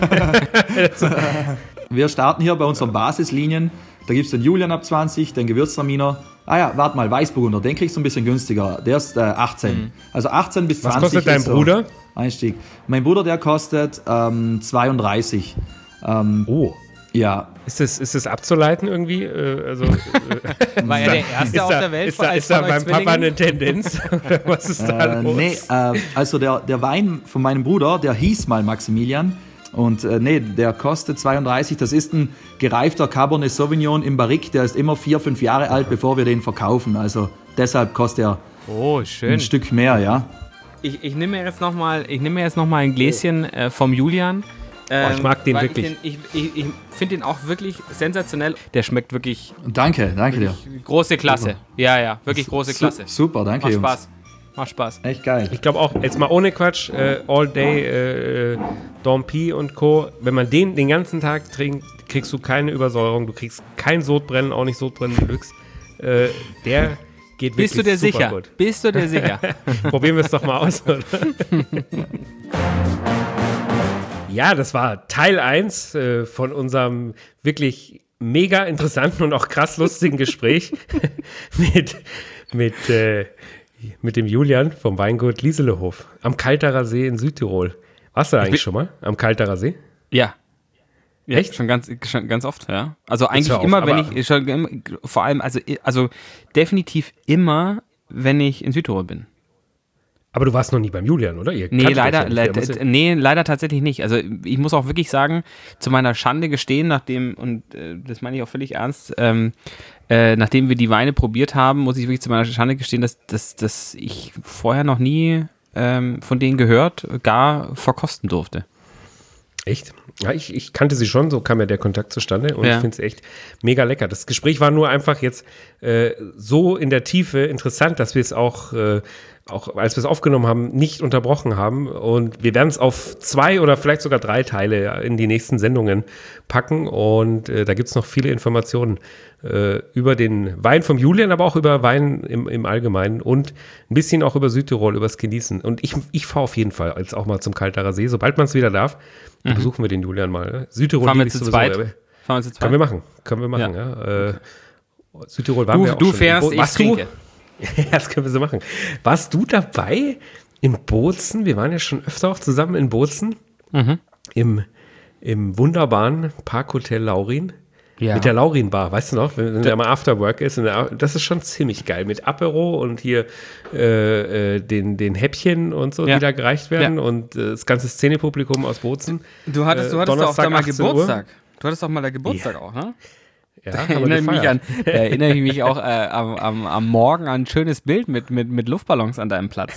Wir starten hier bei unseren Basislinien. Da gibt es den Julian ab zwanzig, den Gewürztraminer. Ah ja, warte mal, Weißburgunder, den kriegst du ein bisschen günstiger. Der ist äh, achtzehn. Mhm. Also achtzehn bis Was zwanzig. kostet dein ist so Bruder? Einstieg. Mein Bruder, der kostet ähm, zweiunddreißig. Ähm, Oh. ja, Ist das, ist das abzuleiten irgendwie? Äh, also, äh, War er der Erste ist auf da, der Welt ist da, als ist da von euch beim Papa Zwillingen? eine Tendenz? Oder was ist da Äh, los? nee, äh, also der, der Wein von meinem Bruder, der hieß mal Maximilian. Und äh, nee, der kostet zweiunddreißig. Das ist ein gereifter Cabernet Sauvignon im Barrique. Der ist immer vier, fünf Jahre alt, bevor wir den verkaufen. Also deshalb kostet er Oh, schön. ein Stück mehr, ja. Ich, ich nehme mir jetzt nochmal noch mal ein Gläschen äh, vom Julian. Ähm, Oh, ich mag den weil wirklich. Ich, ich, ich, ich finde den auch wirklich sensationell. Der schmeckt wirklich Danke, danke dir. große Klasse. Ja, ja, wirklich große Klasse. Su super, danke Macht Jungs. Spaß. Macht Spaß. Echt geil. Ich glaube auch, jetzt mal ohne Quatsch, äh, All Day, äh, Dompi und Co. Wenn man den den ganzen Tag trinkt, kriegst du keine Übersäuerung, du kriegst kein Sodbrennen, auch nicht Sodbrennen Deluxe. Äh, der geht Bist du dir wirklich super sicher? gut. Bist du dir sicher? Probieren wir es doch mal aus, oder? Ja, das war Teil eins äh, von unserem wirklich mega interessanten und auch krass lustigen Gespräch mit, mit, äh, mit dem Julian vom Weingut Lieselehof am Kalterer See in Südtirol. Warst du da eigentlich schon mal am Kalterer See? Ja. Ja, Echt? Schon ganz, schon ganz oft, ja. Also eigentlich hör auf, immer, wenn aber- ich, schon, immer- vor allem, also, also definitiv immer, wenn ich in Südtirol bin. Aber du warst noch nie beim Julian, oder? Ihr Nee, kanntet euch leider, ja nicht. Der muss le ja- nee, leider tatsächlich nicht. Also ich muss auch wirklich sagen, zu meiner Schande gestehen, nachdem, und äh, das meine ich auch völlig ernst, ähm, äh, nachdem wir die Weine probiert haben, muss ich wirklich zu meiner Schande gestehen, dass, dass, dass ich vorher noch nie ähm, von denen gehört, gar verkosten durfte. Echt? Ja, ich, ich kannte sie schon, so kam ja der Kontakt zustande und Ja. ich finde es echt mega lecker. Das Gespräch war nur einfach jetzt äh, so in der Tiefe interessant, dass wir es auch, äh, auch als wir es aufgenommen haben, nicht unterbrochen haben. Und wir werden es auf zwei oder vielleicht sogar drei Teile in die nächsten Sendungen packen. Und äh, da gibt es noch viele Informationen äh, über den Wein vom Julian, aber auch über Wein im, im Allgemeinen und ein bisschen auch über Südtirol, übers Genießen. Und ich, ich fahre auf jeden Fall jetzt auch mal zum Kalterer See, sobald man es wieder darf. Mhm. Besuchen wir den Julian mal. Ne? Südtirol Fahren wir liebe ich zu sowieso, zweit? aber- Fahren wir zu zweit? Können wir machen. Können wir machen, ja. Äh, Südtirol waren Du, wir auch du schon. fährst, Bo- ich warst trinke. Du? Ja, das können wir so machen. Warst du dabei in Bozen? Wir waren ja schon öfter auch zusammen in Bozen. Mhm. Im, Im wunderbaren Parkhotel Laurin. Ja. Mit der Laurin-Bar, weißt du noch, wenn, wenn da mal Afterwork ist. Und der, das ist schon ziemlich geil. Mit Apero und hier äh, äh, den, den Häppchen und so, Ja. die da gereicht werden. Ja. Und äh, das ganze Szenepublikum aus Bozen. Du hattest, du Äh, hattest doch auch da Donnerstag mal achtzehn Uhr. Geburtstag. Du hattest doch mal da Geburtstag auch, ne? Ja, Da haben wir erinnere ich mich gefeiert. an, da erinnere ich mich auch äh, am, am, am Morgen an ein schönes Bild mit, mit, mit Luftballons an deinem Platz.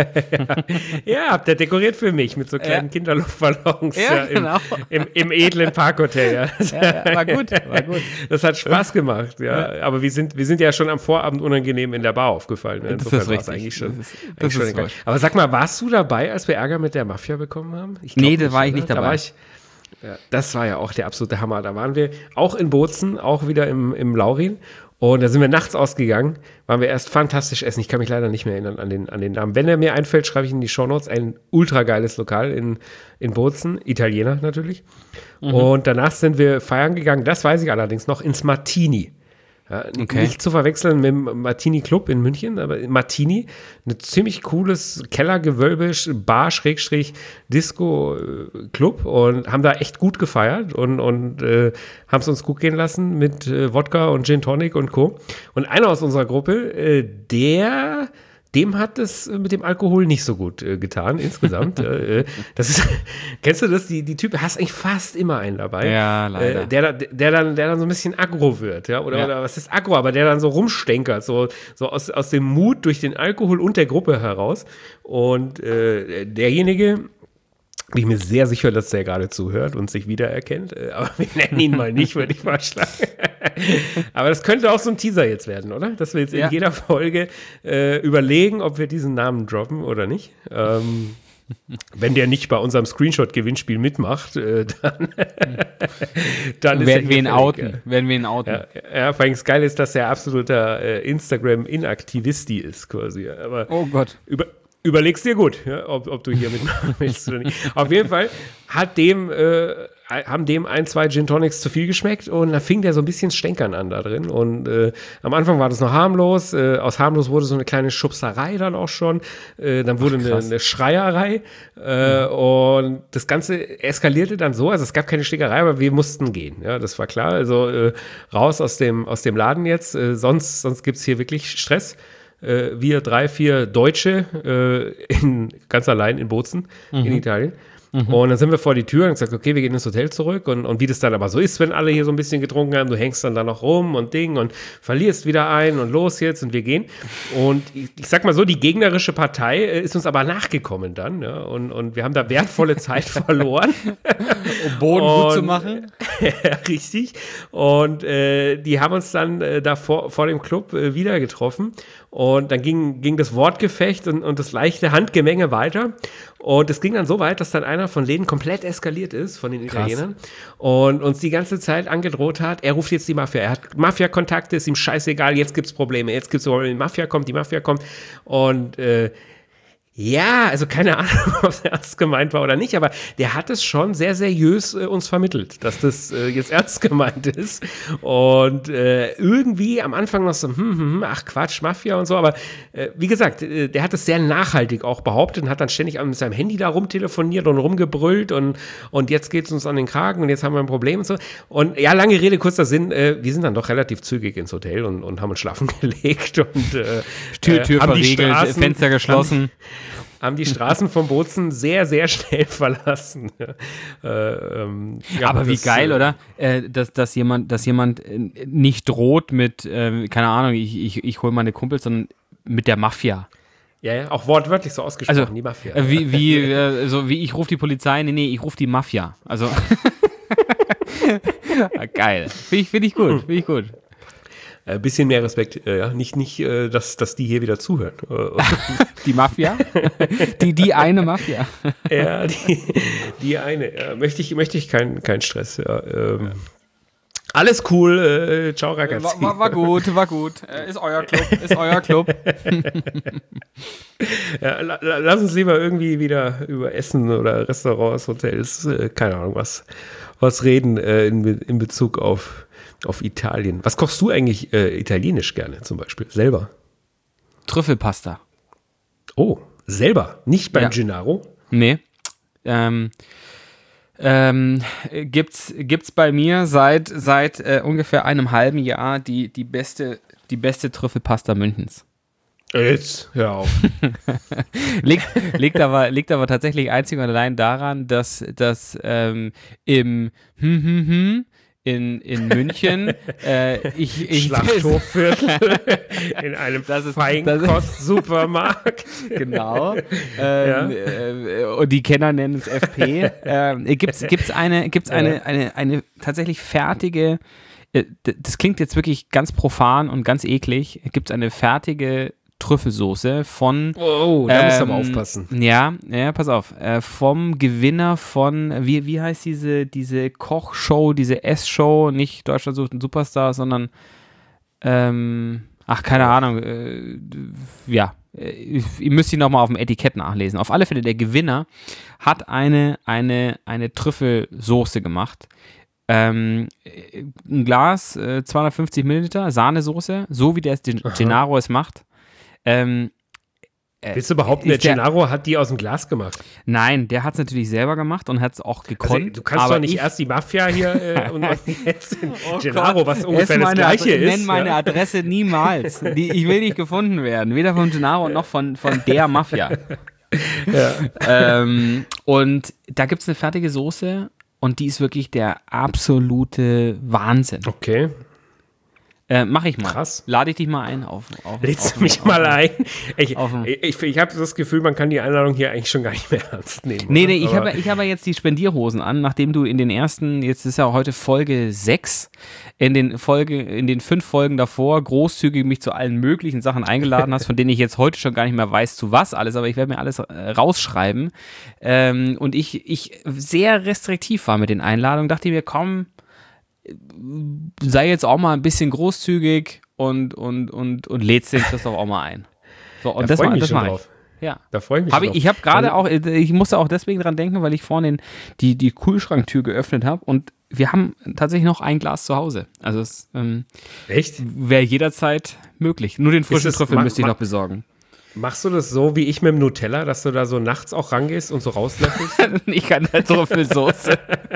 Ja, habt ihr dekoriert für mich mit so kleinen Ja. Kinderluftballons Ja, ja, im, genau. im, im edlen Parkhotel. Ja. Ja, ja, war gut, war gut. Das hat Spaß gemacht, ja. Aber wir sind, wir sind ja schon am Vorabend unangenehm in der Bar aufgefallen. Das Insofern ist war es richtig. eigentlich schon. Das ist- eigentlich das schon ist egal. wohl. Aber sag mal, warst du dabei, als wir Ärger mit der Mafia bekommen haben? Ich glaub Nee, da war ich oder? nicht Da dabei. war ich, ja, das war ja auch der absolute Hammer. Da waren wir auch in Bozen, auch wieder im, im Laurin. Und da sind wir nachts ausgegangen, waren wir erst fantastisch essen. Ich kann mich leider nicht mehr erinnern an den, an den Namen. Wenn er mir einfällt, schreibe ich in die Shownotes. Ein ultra geiles Lokal in, in Bozen, Italiener natürlich. Mhm. Und danach sind wir feiern gegangen, das weiß ich allerdings noch, ins Martini. Ja, Okay. Nicht zu verwechseln mit dem Martini Club in München, aber Martini, ein ziemlich cooles Kellergewölbe, Bar, Schrägstrich, Disco äh, Club und haben da echt gut gefeiert und, und äh, haben es uns gut gehen lassen mit äh, Wodka und Gin Tonic und Co. Und einer aus unserer Gruppe, äh, der dem hat es mit dem Alkohol nicht so gut äh, getan, insgesamt. äh, das ist, kennst du das? Die, die Typen, hast eigentlich fast immer einen dabei. Ja, leider. Äh, der, der, dann, der dann so ein bisschen aggro wird, ja, oder, Ja. oder was ist aggro, aber der dann so rumstenkert, so, so aus, aus dem Mut durch den Alkohol und der Gruppe heraus. Und äh, derjenige, bin ich mir sehr sicher, dass der gerade zuhört und sich wiedererkennt, äh, aber wir nennen ihn mal nicht, würde ich vorschlagen. Aber das könnte auch so ein Teaser jetzt werden, oder? Dass wir jetzt Ja. in jeder Folge äh, überlegen, ob wir diesen Namen droppen oder nicht. Ähm, wenn der nicht bei unserem Screenshot-Gewinnspiel mitmacht, äh, dann, dann ist Werden er wir ihn hier outen. fällig, Werden wir ihn outen. ja. Ja, ja, vor allem das Geile ist, dass er absoluter äh, Instagram-Inaktivisti ist, quasi. Aber Oh Gott. über, überlegst dir gut, ja, ob, ob du hier mitmachen willst oder nicht. Auf jeden Fall hat dem, äh, haben dem ein, zwei Gin Tonics zu viel geschmeckt und da fing der so ein bisschen Stänkern an da drin. Und äh, am Anfang war das noch harmlos. Äh, aus harmlos wurde so eine kleine Schubserei dann auch schon. Äh, dann wurde eine, eine Schreierei. Äh, mhm. Und das Ganze eskalierte dann so. Also es gab keine Schlägerei, aber wir mussten gehen. Ja, das war klar. Also äh, raus aus dem, aus dem Laden jetzt. Äh, sonst sonst gibt es hier wirklich Stress. Äh, wir drei, vier Deutsche äh, in, ganz allein in Bozen mhm. in Italien. Mhm. Und dann sind wir vor die Tür und gesagt, okay, wir gehen ins Hotel zurück. Und, und wie das dann aber so ist, wenn alle hier so ein bisschen getrunken haben, du hängst dann da noch rum und Ding und verlierst wieder ein und los jetzt und wir gehen. Und ich, ich sag mal so, die gegnerische Partei äh, ist uns aber nachgekommen dann. Ja, und, und wir haben da wertvolle Zeit verloren. Um Boden und, gut zu machen. Ja, richtig. Und äh, die haben uns dann äh, da vor, vor dem Club äh, wieder getroffen. Und dann ging, ging das Wortgefecht und, und das leichte Handgemenge weiter. Und es ging dann so weit, dass dann einer von denen komplett eskaliert ist, von den Krass. Italienern. Und uns die ganze Zeit angedroht hat, er ruft jetzt die Mafia. Er hat Mafia-Kontakte, ist ihm scheißegal, jetzt gibt's Probleme. Jetzt gibt's Probleme, die Mafia kommt, die Mafia kommt. Und äh, ja, also keine Ahnung, ob es ernst gemeint war oder nicht, aber der hat es schon sehr seriös äh, uns vermittelt, dass das äh, jetzt ernst gemeint ist. Und äh, irgendwie am Anfang noch so, hm, hm, hm, ach Quatsch, Mafia und so, aber äh, wie gesagt, äh, der hat es sehr nachhaltig auch behauptet und hat dann ständig mit seinem Handy da rumtelefoniert und rumgebrüllt und, und jetzt geht's uns an den Kragen und jetzt haben wir ein Problem und so. Und ja, lange Rede, kurzer Sinn, äh, wir sind dann doch relativ zügig ins Hotel und, und haben uns schlafen gelegt und äh, Tür, Tür äh, haben die verriegelt, Straßen- Fenster geschlossen. haben die Straßen von Bozen sehr, sehr schnell verlassen. äh, ähm, ja, Aber wie das, geil, äh, oder? Äh, dass, dass jemand, dass jemand äh, nicht droht mit, äh, keine Ahnung, ich, ich, ich hole meine Kumpels, sondern mit der Mafia. Ja, ja, auch wortwörtlich so ausgesprochen, Also, die Mafia. Äh, wie, wie, äh, so wie ich rufe die Polizei, nee, nee, ich rufe die Mafia. Also, ja, geil. Finde ich, find ich gut, finde ich gut. Ein äh, bisschen mehr Respekt, äh, ja, nicht, nicht äh, dass, dass die hier wieder zuhören. Die Mafia? Die, die eine Mafia. Ja, die, die eine. Ja, möchte ich, möchte ich keinen kein Stress. Ja, ähm. Ja. Alles cool, äh, ciao ragazzi. War, war, war gut, war gut. Äh, ist euer Club, ist euer Club. Ja, la, la, lass uns lieber irgendwie wieder über Essen oder Restaurants, Hotels, äh, keine Ahnung, was, was reden äh, in, in Bezug auf, auf Italien. Was kochst du eigentlich äh, italienisch gerne zum Beispiel? Selber? Trüffelpasta. Oh, selber? Nicht beim Ja. Gennaro? Nee. Ähm, ähm, gibt's, gibt's bei mir seit, seit äh, ungefähr einem halben Jahr die, die, beste, die beste Trüffelpasta Münchens. Jetzt, hör auf. liegt, liegt, aber, liegt aber tatsächlich einzig und allein daran, dass, dass ähm, im hm, hm, hm, in, in München äh, ich, ich Schlachthofviertel in einem Das ist- Feinkost-Supermarkt. Genau. Ähm, äh, und die Kenner nennen es F P. ähm, gibt's, gibt's eine, gibt's eine, eine, eine tatsächlich fertige, äh, d- das klingt jetzt wirklich ganz profan und ganz eklig, gibt's eine fertige Trüffelsoße von Oh, da musst du aber ähm, aufpassen. Ja, ja, pass auf. Äh, vom Gewinner von, wie, wie heißt diese, diese Kochshow, diese Ess-Show, nicht Deutschland sucht einen Superstar, sondern ähm, ach, keine Ahnung, äh, ja, äh, ihr müsst ihn nochmal auf dem Etikett nachlesen. Auf alle Fälle, der Gewinner hat eine, eine, eine Trüffelsoße gemacht. Ähm, ein Glas, äh, zweihundertfünfzig Milliliter, Sahnesoße, so wie der es Gen- Gennaro es macht. Ähm, Äh, Willst du behaupten, der Gennaro hat die aus dem Glas gemacht? Nein, der hat es natürlich selber gemacht und hat es auch gekonnt. Also, du kannst aber doch nicht ich, erst die Mafia hier äh, und jetzt oh Gennaro, was ungefähr das meine Gleiche Adre- ist. Nenn meine ja. Adresse niemals. Die, ich will nicht gefunden werden. Weder von Gennaro noch von, von der Mafia. Ja. Ähm, und da gibt es eine fertige Soße und die ist wirklich der absolute Wahnsinn. Okay. Äh, mach ich mal. Krass. Lade ich dich mal ein auf. auf Lädst auf, du mich auf, mal auf, ein? Ich, auf- ich, ich, ich habe das Gefühl, man kann die Einladung hier eigentlich schon gar nicht mehr ernst nehmen. Nee, oder? nee, ich Aber- habe ich habe jetzt die Spendierhosen an, nachdem du in den ersten, jetzt ist ja heute Folge sechs, in den Folge, in den fünf Folgen davor großzügig mich zu allen möglichen Sachen eingeladen hast, von denen ich jetzt heute schon gar nicht mehr weiß, zu was alles, aber ich werde mir alles äh, rausschreiben. Ähm, und ich, ich sehr restriktiv war mit den Einladungen, dachte mir, komm, sei jetzt auch mal ein bisschen großzügig und, und, und, und lädst den Christoph auch mal ein. So, und Da das, freu ich ma- mich das schon mache ich. drauf. Ja. Da freue ich mich Hab ich drauf. ich habe gerade Also- auch, ich musste auch deswegen dran denken, weil ich vorhin den, die, die Kühlschranktür geöffnet habe und wir haben tatsächlich noch ein Glas zu Hause. Also es ähm, Echt? wäre jederzeit möglich. Nur den frischen es- Trüffel ma- müsste ich ma- noch besorgen. Machst du das so wie ich mit dem Nutella, dass du da so nachts auch rangehst und so rauslöffelst? Ich kann halt Trüffelsoße.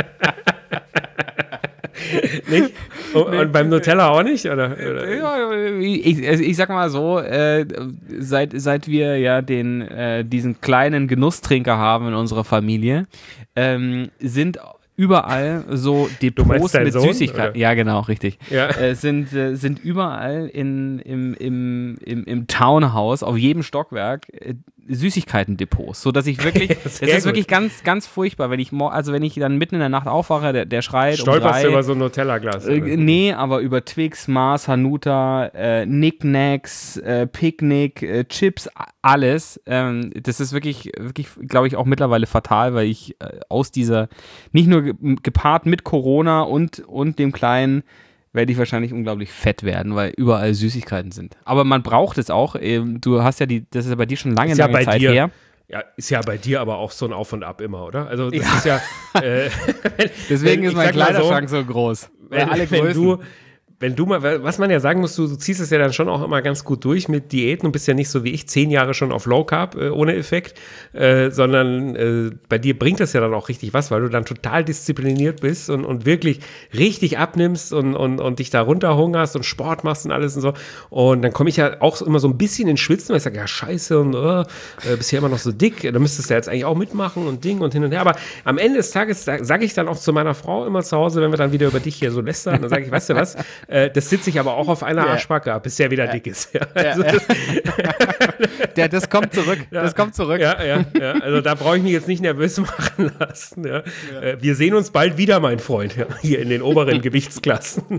Nicht? Und, und beim Nutella auch nicht? Oder, oder? Ja, ich, also ich sag mal so, äh, seit, seit wir ja den, äh, diesen kleinen Genusstrinker haben in unserer Familie, ähm, sind überall so Depots meinst deinen mit Sohn, Süßigkeiten. oder? Ja, genau, richtig. Ja. Äh, sind, äh, sind überall in, im, im, im, im Townhouse, auf jedem Stockwerk, äh, Süßigkeiten-Depots, so dass ich wirklich, es Sehr ist gut. wirklich ganz, ganz furchtbar, wenn ich, mo- also wenn ich dann mitten in der Nacht aufwache, der, der schreit um Stolperst drei, du über so ein Nutella-Glas? äh, oder? nee, aber über Twix, Mars, Hanuta, äh, Knickknacks, äh, Picknick, äh, Chips, a- alles. Ähm, das ist wirklich, wirklich, glaube ich, auch mittlerweile fatal, weil ich äh, aus dieser, nicht nur ge gepaart mit Corona und, und dem Kleinen, werde ich wahrscheinlich unglaublich fett werden, weil überall Süßigkeiten sind. Aber man braucht es auch. Ähm, du hast ja die, das ist ja bei dir schon lange, Ist ja lange bei Zeit dir. her. Ja, ist ja bei dir aber auch so ein Auf und Ab immer, oder? Also das Ja. ist ja. Äh, Deswegen wenn- ist ich mein sag mal so, Kleiderschrank so, groß. Weil wenn, alle wenn Größen. du, wenn du mal, was man ja sagen muss, du, du ziehst es ja dann schon auch immer ganz gut durch mit Diäten und bist ja nicht so wie ich zehn Jahre schon auf Low Carb äh, ohne Effekt, äh, sondern äh, bei dir bringt das ja dann auch richtig was, weil du dann total diszipliniert bist und, und wirklich richtig abnimmst und, und, und dich da runterhungerst und Sport machst und alles und so. Und dann komme ich ja auch immer so ein bisschen in Schwitzen, weil ich sage, ja scheiße und äh, äh, bist ja immer noch so dick, da müsstest du ja jetzt eigentlich auch mitmachen und Ding und hin und her. Aber am Ende des Tages sage ich dann auch zu meiner Frau immer zu Hause, wenn wir dann wieder über dich hier so lästern, dann sage ich, weißt du was, äh, das sitze ich aber auch auf einer Ja. Arschbacke ab, bis der wieder dick ist. Ja, Ja, also, ja. Der, das kommt zurück. Das kommt zurück. ja, ja, ja, also da brauche ich mich jetzt nicht nervös machen lassen. Ja. Äh, Wir sehen uns bald wieder, mein Freund, ja, hier in den oberen Gewichtsklassen.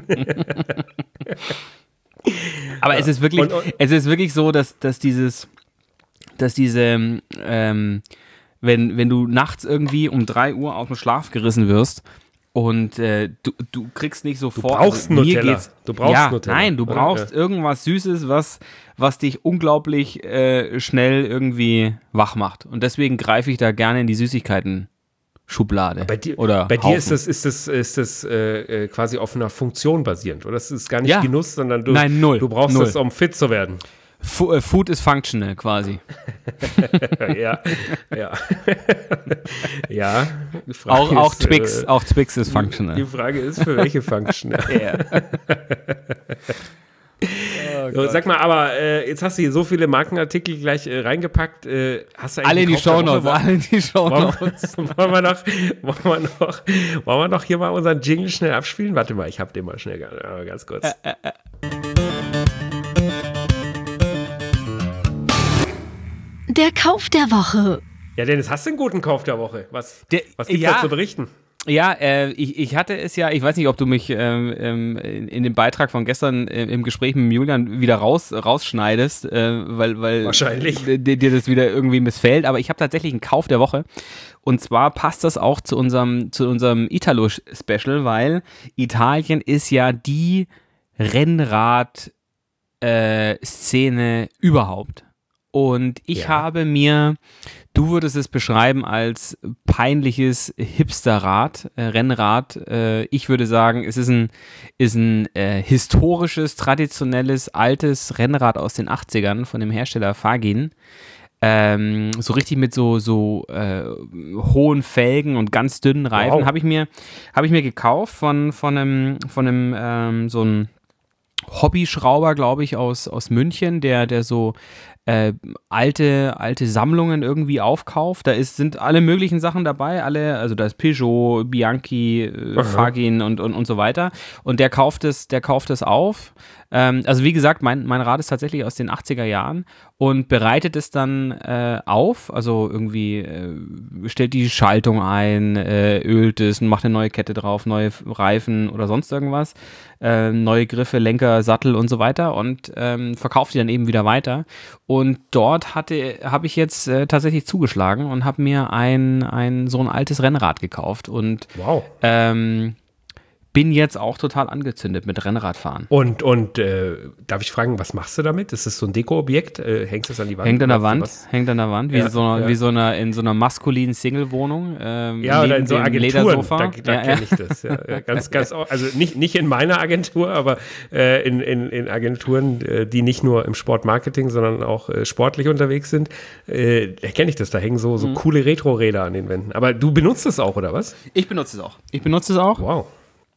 Aber es ist wirklich, Und- und- es ist wirklich so, dass, dass dieses, dass diese, ähm, wenn, wenn du nachts irgendwie um drei Uhr aus dem Schlaf gerissen wirst und äh, du, du kriegst nicht sofort. Du brauchst mir Nutella. geht's- Du brauchst ja, Nutella, Nein, du oder? brauchst Ja. irgendwas Süßes, was, was dich unglaublich äh, schnell irgendwie wach macht. Und deswegen greife ich da gerne in die Süßigkeiten-Schublade. Bei dir, oder bei dir Haufen. ist das, ist das, ist das äh, äh, quasi auf einer Funktion basierend, oder? Das ist gar nicht Ja. Genuss, sondern du, Nein, null. du brauchst Null. das, um fit zu werden. Fu- äh, Food is functional quasi. ja, ja. ja. Die Frage Auch, auch ist, Twix, äh, auch Twix ist Die functional. Frage ist, für welche Function? Ja. So, sag mal, aber äh, jetzt hast du hier so viele Markenartikel gleich äh, reingepackt. Äh, hast du eigentlich Alle in einen die Kauf der Woche? Shownotes, alle in die Wollen Shownotes. wir, wollen, wir noch, wollen, wir noch, wollen wir noch hier mal unseren Jingle schnell abspielen? Warte mal, ich hab den mal schnell äh, ganz kurz. Der Kauf der Woche. Ja, Dennis, hast du einen guten Kauf der Woche? Was, Der- was gibt's ja. da zu berichten? Ja, äh, ich, ich hatte es ja, ich weiß nicht, ob du mich ähm, ähm, in, in dem Beitrag von gestern äh, im Gespräch mit Julian wieder raus, rausschneidest, äh, weil, weil Wahrscheinlich. d- dir das wieder irgendwie missfällt, aber ich habe tatsächlich einen Kauf der Woche und zwar passt das auch zu unserem, zu unserem Italo-Special, weil Italien ist ja die Rennrad-Szene überhaupt. Und ich Ja. habe mir, du würdest es beschreiben als peinliches Hipsterrad, äh, Rennrad. Äh, ich würde sagen, es ist ein, ist ein äh, historisches, traditionelles, altes Rennrad aus den achtzigern von dem Hersteller Fagin. Ähm, so richtig mit so, so äh, hohen Felgen und ganz dünnen Reifen. Wow. Habe ich mir, hab ich mir gekauft von, von einem, von einem ähm, so einem Hobbyschrauber, glaube ich, aus, aus München, der, der so äh, alte, alte Sammlungen irgendwie aufkauft. Da ist, sind alle möglichen Sachen dabei, alle, also da ist Peugeot, Bianchi, äh, Fagin und, und, und so weiter. Und der kauft es, der kauft es auf. Ähm, also wie gesagt, mein, mein Rad ist tatsächlich aus den achtziger Jahren und bereitet es dann äh, auf, also irgendwie äh, stellt die Schaltung ein, äh, ölt es und macht eine neue Kette drauf, neue Reifen oder sonst irgendwas, äh, neue Griffe, Lenker, Sattel und so weiter und ähm, verkauft die dann eben wieder weiter. Und dort hatte, habe ich jetzt äh, tatsächlich zugeschlagen und habe mir ein, ein so ein altes Rennrad gekauft und Wow. ähm, bin jetzt auch total angezündet mit Rennradfahren. Und, und äh, darf ich fragen, was machst du damit? Ist das so ein Dekoobjekt? Äh, hängst du es an die Wand? Hängt an der Oder Wand, was? hängt an der Wand, wie, Ja, so, einer, ja. wie so einer, in so einer maskulinen Single-Wohnung. Ähm, Ja, oder neben in so dem Agenturen, Ledersofa. da, da Ja, kenne ja. ich das. Ja, ja, ganz, ganz, au- also nicht, nicht in meiner Agentur, aber äh, in, in, in Agenturen, äh, die nicht nur im Sportmarketing, sondern auch äh, sportlich unterwegs sind, äh, da kenne ich das. Da hängen so, Mhm. so coole Retro-Räder an den Wänden. Aber du benutzt es auch, oder was? Ich benutze es auch. Ich benutze es auch. Wow.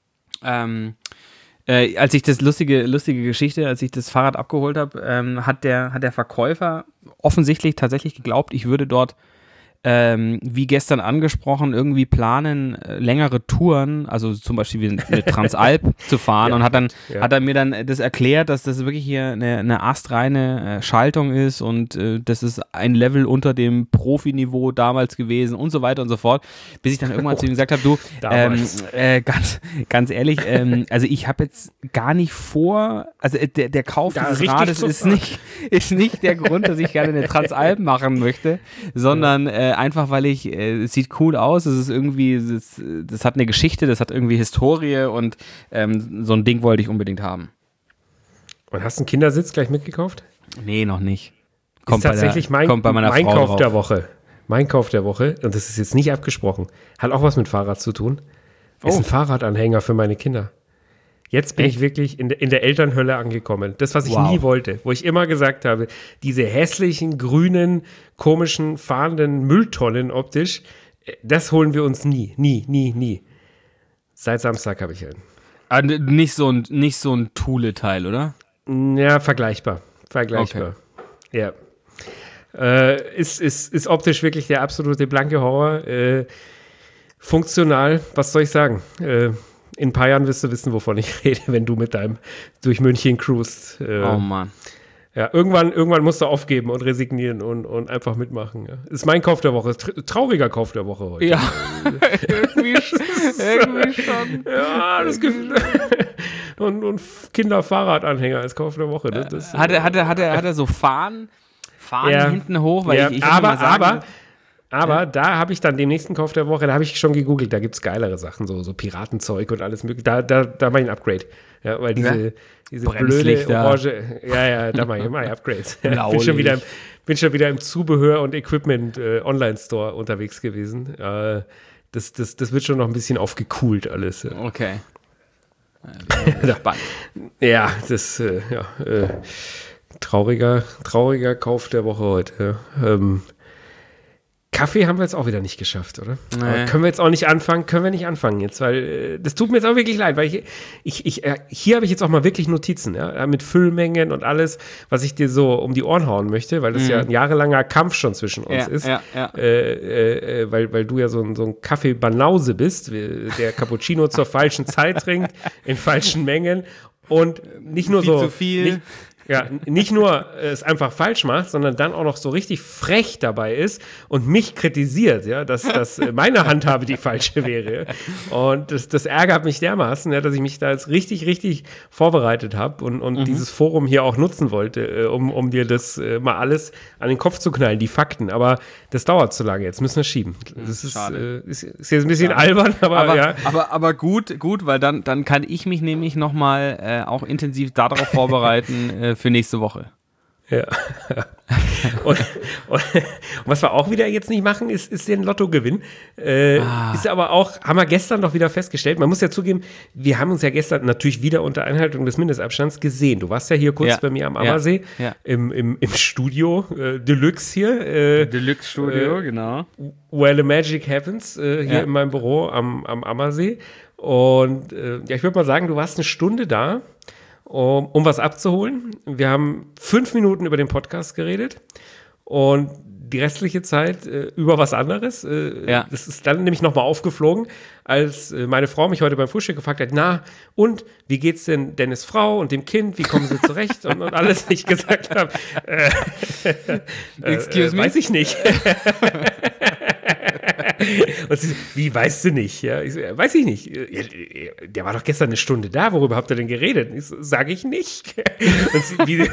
Ähm, äh, als ich das lustige, lustige Geschichte, als ich das Fahrrad abgeholt habe, ähm, hat der, hat der Verkäufer offensichtlich tatsächlich geglaubt, ich würde dort, ähm, wie gestern angesprochen, irgendwie planen, äh, längere Touren, also zum Beispiel wie eine Transalp zu fahren Ja, und hat dann, ja. hat er mir dann das erklärt, dass das wirklich hier eine, eine astreine äh, Schaltung ist und äh, das ist ein Level unter dem Profiniveau damals gewesen und so weiter und so fort, bis ich dann irgendwann zu ihm gesagt habe, du, ähm, Damals. äh, ganz, ganz ehrlich, ähm, also ich habe jetzt gar nicht vor, also äh, der, der Kauf Da dieses richtig Rades zu ist fahren. nicht, ist nicht der Grund, dass ich gerne eine Transalp machen möchte, sondern äh, einfach, weil ich, äh, es sieht cool aus, es ist irgendwie, es ist, das hat eine Geschichte, das hat irgendwie Historie und ähm, so ein Ding wollte ich unbedingt haben. Und hast du einen Kindersitz gleich mitgekauft? Nee, noch nicht. Ist tatsächlich bei der, mein, kommt bei meiner mein Frau Kauf drauf. der Woche. Mein Kauf der Woche, und das ist jetzt nicht abgesprochen, hat auch was mit Fahrrad zu tun, ist Oh. ein Fahrradanhänger für meine Kinder. Jetzt bin Echt? ich wirklich in, de, in der Elternhölle angekommen. Das, was ich Wow. nie wollte, wo ich immer gesagt habe, diese hässlichen, grünen, komischen, fahrenden Mülltonnen optisch, äh, das holen wir uns nie, nie, nie, nie. Seit Samstag habe ich einen. Ah, n- nicht so ein, nicht so ein Thule-Teil, oder? Ja, vergleichbar. Vergleichbar. Ja. Äh, ist, ist, ist optisch wirklich der absolute blanke Horror. Äh, funktional, was soll ich sagen? Äh, in ein paar Jahren wirst du wissen, wovon ich rede, wenn du mit deinem durch München cruist. Äh, Oh Mann. ja, irgendwann, irgendwann musst du aufgeben und resignieren und, und einfach mitmachen. Ja. Ist mein Kauf der Woche. Tr- trauriger Kauf der Woche heute. Ja, irgendwie, sch- irgendwie schon. Ja, das Gefühl. und, und Kinderfahrradanhänger als Kauf der Woche. Ne? Das, Hat er, hat er, hat er, hat er so Fahnen, Fahnen Ja. hinten hoch? Weil ja, ich, ich würde aber, mal sagen, aber, aber da habe ich dann den nächsten Kauf der Woche, da habe ich schon gegoogelt, da gibt es geilere Sachen, so, so Piratenzeug und alles mögliche. Da, da, da mache ich ein Upgrade. Ja, weil diese, Ja. diese blöde Bremslichter. orange, ja, ja, da mache ich immer Upgrades. bin, Blaulicht. schon wieder, im- bin schon wieder im Zubehör- und Equipment äh, Online-Store unterwegs gewesen. Äh, das, das, das wird schon noch ein bisschen aufgekühlt alles. Ja. Okay. Da- Spannend. Ja, das, äh, ja, äh, trauriger, trauriger Kauf der Woche heute. Ja. Ähm, Kaffee haben wir jetzt auch wieder nicht geschafft, oder? Nee. Aber können wir jetzt auch nicht anfangen, können wir nicht anfangen jetzt, weil äh, das tut mir jetzt auch wirklich leid, weil ich, ich, ich äh, hier habe ich jetzt auch mal wirklich Notizen, ja, mit Füllmengen und alles, was ich dir so um die Ohren hauen möchte, weil das ja ein jahrelanger Kampf schon zwischen uns Ja, ist, ja, ja. Äh, äh, weil, weil du ja so ein, so ein Kaffee-Banause bist, wie- der Cappuccino zur falschen Zeit trinkt, in falschen Mengen und nicht nur Viel so zu viel. Nicht, ja, nicht nur äh, es einfach falsch macht, sondern dann auch noch so richtig frech dabei ist und mich kritisiert, ja, dass, dass äh, meine Handhabe die falsche wäre. Und das, das ärgert mich dermaßen, ja, dass ich mich da jetzt richtig, richtig vorbereitet habe und, und dieses Forum hier auch nutzen wollte, äh, um, um dir das äh, mal alles an den Kopf zu knallen, die Fakten. Aber das dauert zu lange, jetzt müssen wir schieben. Das ist, Schade. äh, ist, ist jetzt ein bisschen albern, aber, Aber, ja. aber, aber gut, gut, weil dann, dann kann ich mich nämlich nochmal äh, auch intensiv darauf vorbereiten äh, für nächste Woche. Ja. und, und, und was wir auch wieder jetzt nicht machen, ist, ist den Lottogewinn. Äh, ah. Ist aber auch, haben wir gestern noch wieder festgestellt, man muss ja zugeben, wir haben uns ja gestern natürlich wieder unter Einhaltung des Mindestabstands gesehen. Du warst ja hier kurz ja. bei mir am Ammersee, ja. Ja. Im, im, im Studio, äh, Deluxe hier. Äh, Deluxe-Studio, äh, genau. Where the magic happens, äh, hier ja. in meinem Büro am, am Ammersee. Und äh, ja, ich würde mal sagen, du warst eine Stunde da. Um, um was abzuholen. Wir haben fünf Minuten über den Podcast geredet und die restliche Zeit äh, über was anderes. Äh, ja. Das ist dann nämlich nochmal aufgeflogen, als äh, meine Frau mich heute beim Frühstück gefragt hat, na, und wie geht's denn Dennis' Frau und dem Kind, wie kommen sie zurecht und, und alles, was ich gesagt habe. Äh, Excuse äh, me? Weiß ich nicht. Und sie so, wie, weißt du nicht? Ja, ich so, ja, weiß ich nicht. Ja, der war doch gestern eine Stunde da, worüber habt ihr denn geredet? Ich so, sag ich nicht. Und sie, wie,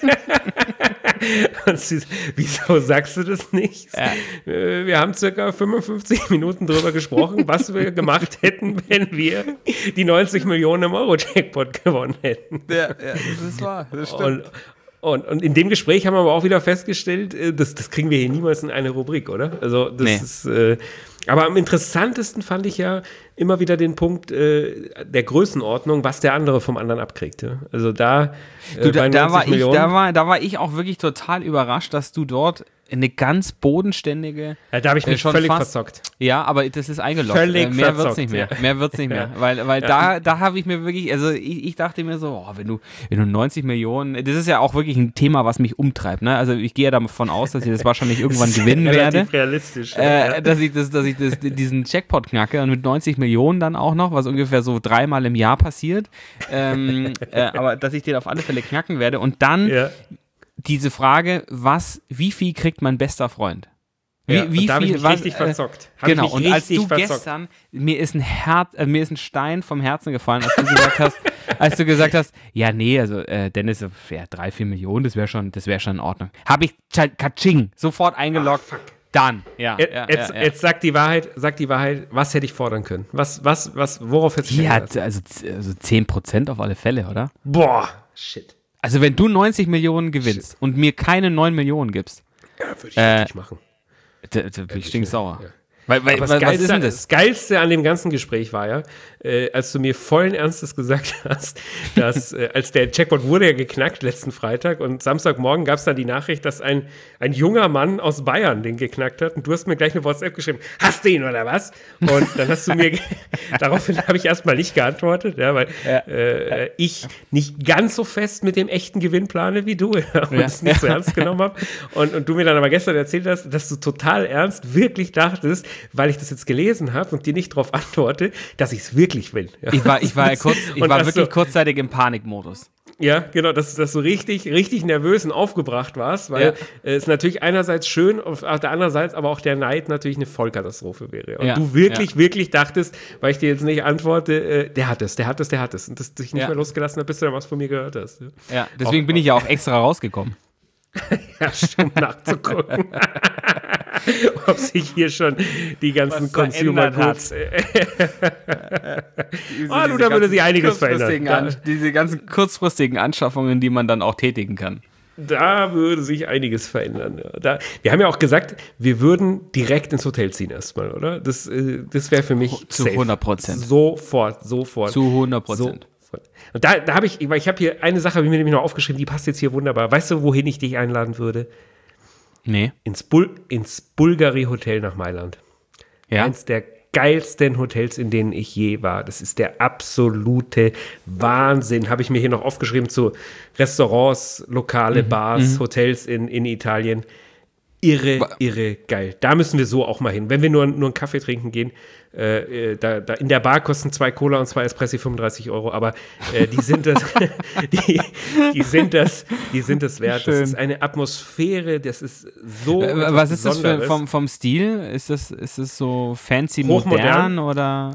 und sie, wieso sagst du das nicht? Ja. Wir haben circa fünfundfünfzig Minuten drüber gesprochen, was wir gemacht hätten, wenn wir die neunzig Millionen im Euro-Jackpot gewonnen hätten. Ja, ja, das ist wahr, das stimmt. Und, Und, und in dem Gespräch haben wir aber auch wieder festgestellt, das, das kriegen wir hier niemals in eine Rubrik, oder? Also das nee. ist, äh, aber am interessantesten fand ich ja immer wieder den Punkt äh, der Größenordnung, was der andere vom anderen abkriegt. Ja? Also da, äh, du, da, da, war ich, da, war, da war ich auch wirklich total überrascht, dass du dort eine ganz bodenständige. Ja, da habe ich mich äh, völlig fast, verzockt. Ja, aber das ist eingeloggt. Völlig äh, mehr verzockt, wird's nicht mehr. Ja. Mehr wird's nicht mehr. Weil, weil ja. da, da habe ich mir wirklich, also ich, ich dachte mir so, oh, wenn du, wenn du neunzig Millionen, das ist ja auch wirklich ein Thema, was mich umtreibt. Ne? Also ich gehe ja davon aus, dass ich das wahrscheinlich irgendwann gewinnen werde. Realistisch. Äh, ja. Dass ich, das, dass ich das, diesen Jackpot knacke und mit neunzig Millionen dann auch noch, was ungefähr so dreimal im Jahr passiert. Ähm, äh, aber dass ich den auf alle Fälle knacken werde. Und dann ja. diese Frage, was, wie viel kriegt mein bester Freund? Wie, ja, wie da habe ich viel, mich was, richtig äh, verzockt. Hab genau, ich mich und als du verzockt. gestern, mir ist ein Herz, äh, mir ist ein Stein vom Herzen gefallen, als du gesagt hast, als du gesagt hast, ja, nee, also äh, Dennis, ja, drei, vier Millionen, das wäre schon, das wäre schon in Ordnung. Habe ich Katsching sofort eingeloggt. Ach, fuck. Dann, ja. Jetzt, ja, jetzt, ja, ja. jetzt sag die Wahrheit, sag die Wahrheit, was hätte ich fordern können? Was, was, was, worauf hättest du Ja, also, also zehn Prozent auf alle Fälle, oder? Boah, shit. Also wenn du neunzig Millionen gewinnst shit. und mir keine neun Millionen gibst. Ja, würde ich äh, nicht machen. Da, da bin ich ja, stinksauer. Ja. Weil, weil, das, was Geilste, ist denn das? das Geilste an dem ganzen Gespräch war ja, äh, als du mir vollen Ernstes gesagt hast, dass äh, als der Jackpot wurde ja geknackt letzten Freitag und Samstagmorgen gab es dann die Nachricht, dass ein, ein junger Mann aus Bayern den geknackt hat und du hast mir gleich eine WhatsApp geschrieben, hast du ihn oder was? Und dann hast du mir, daraufhin habe ich erstmal nicht geantwortet, ja, weil ja. Äh, ich nicht ganz so fest mit dem echten Gewinn plane wie du ja, und es ja. nicht so ernst genommen habe und, und du mir dann aber gestern erzählt hast, dass du total ernst wirklich dachtest, weil ich das jetzt gelesen habe und dir nicht darauf antworte, dass ich es wirklich will. Ja. Ich war, ich war, kurz, ich war wirklich so, kurzzeitig im Panikmodus. Ja, genau, dass, dass du richtig, richtig nervös und aufgebracht warst, weil ja. es natürlich einerseits schön, auf der anderen Seite aber auch der Neid natürlich eine Vollkatastrophe wäre. Und ja. du wirklich, ja. wirklich dachtest, weil ich dir jetzt nicht antworte, äh, der hat es, der hat es, der hat es. Und dass du dich nicht ja. mehr losgelassen hast, bis du dann was von mir gehört hast. Ja, ja deswegen auch, bin ich ja auch extra rausgekommen. Ja, stimmt, nachzugucken. Ob sich hier schon die ganzen Consumer Goods. Ah, du, da würde sich einiges verändern. An, diese ganzen kurzfristigen Anschaffungen, die man dann auch tätigen kann. Da würde sich einiges verändern. Ja. Da, wir haben ja auch gesagt, wir würden direkt ins Hotel ziehen erstmal, oder? Das, äh, das wäre für mich zu safe. hundert Prozent. Sofort, sofort. Zu hundert Prozent. So. Und da, da habe ich, weil ich habe hier eine Sache, habe ich mir nämlich noch aufgeschrieben, die passt jetzt hier wunderbar. Weißt du, wohin ich dich einladen würde? Nee. Ins, Bul- ins Bulgari Hotel nach Mailand. Ja. Eins der geilsten Hotels, in denen ich je war. Das ist der absolute Wahnsinn. Habe ich mir hier noch aufgeschrieben zu Restaurants, Lokale, mhm. Bars, mhm. Hotels in, in Italien. Irre, irre geil. Da müssen wir so auch mal hin. Wenn wir nur, nur einen Kaffee trinken gehen, äh, da, da in der Bar kosten zwei Cola und zwei Espressi fünfunddreißig Euro, aber äh, die sind das, die, die sind das, die sind das wert. Schön. Das ist eine Atmosphäre, das ist so. Äh, was ist das für, vom, vom Stil? Ist das, ist das so fancy modern oder?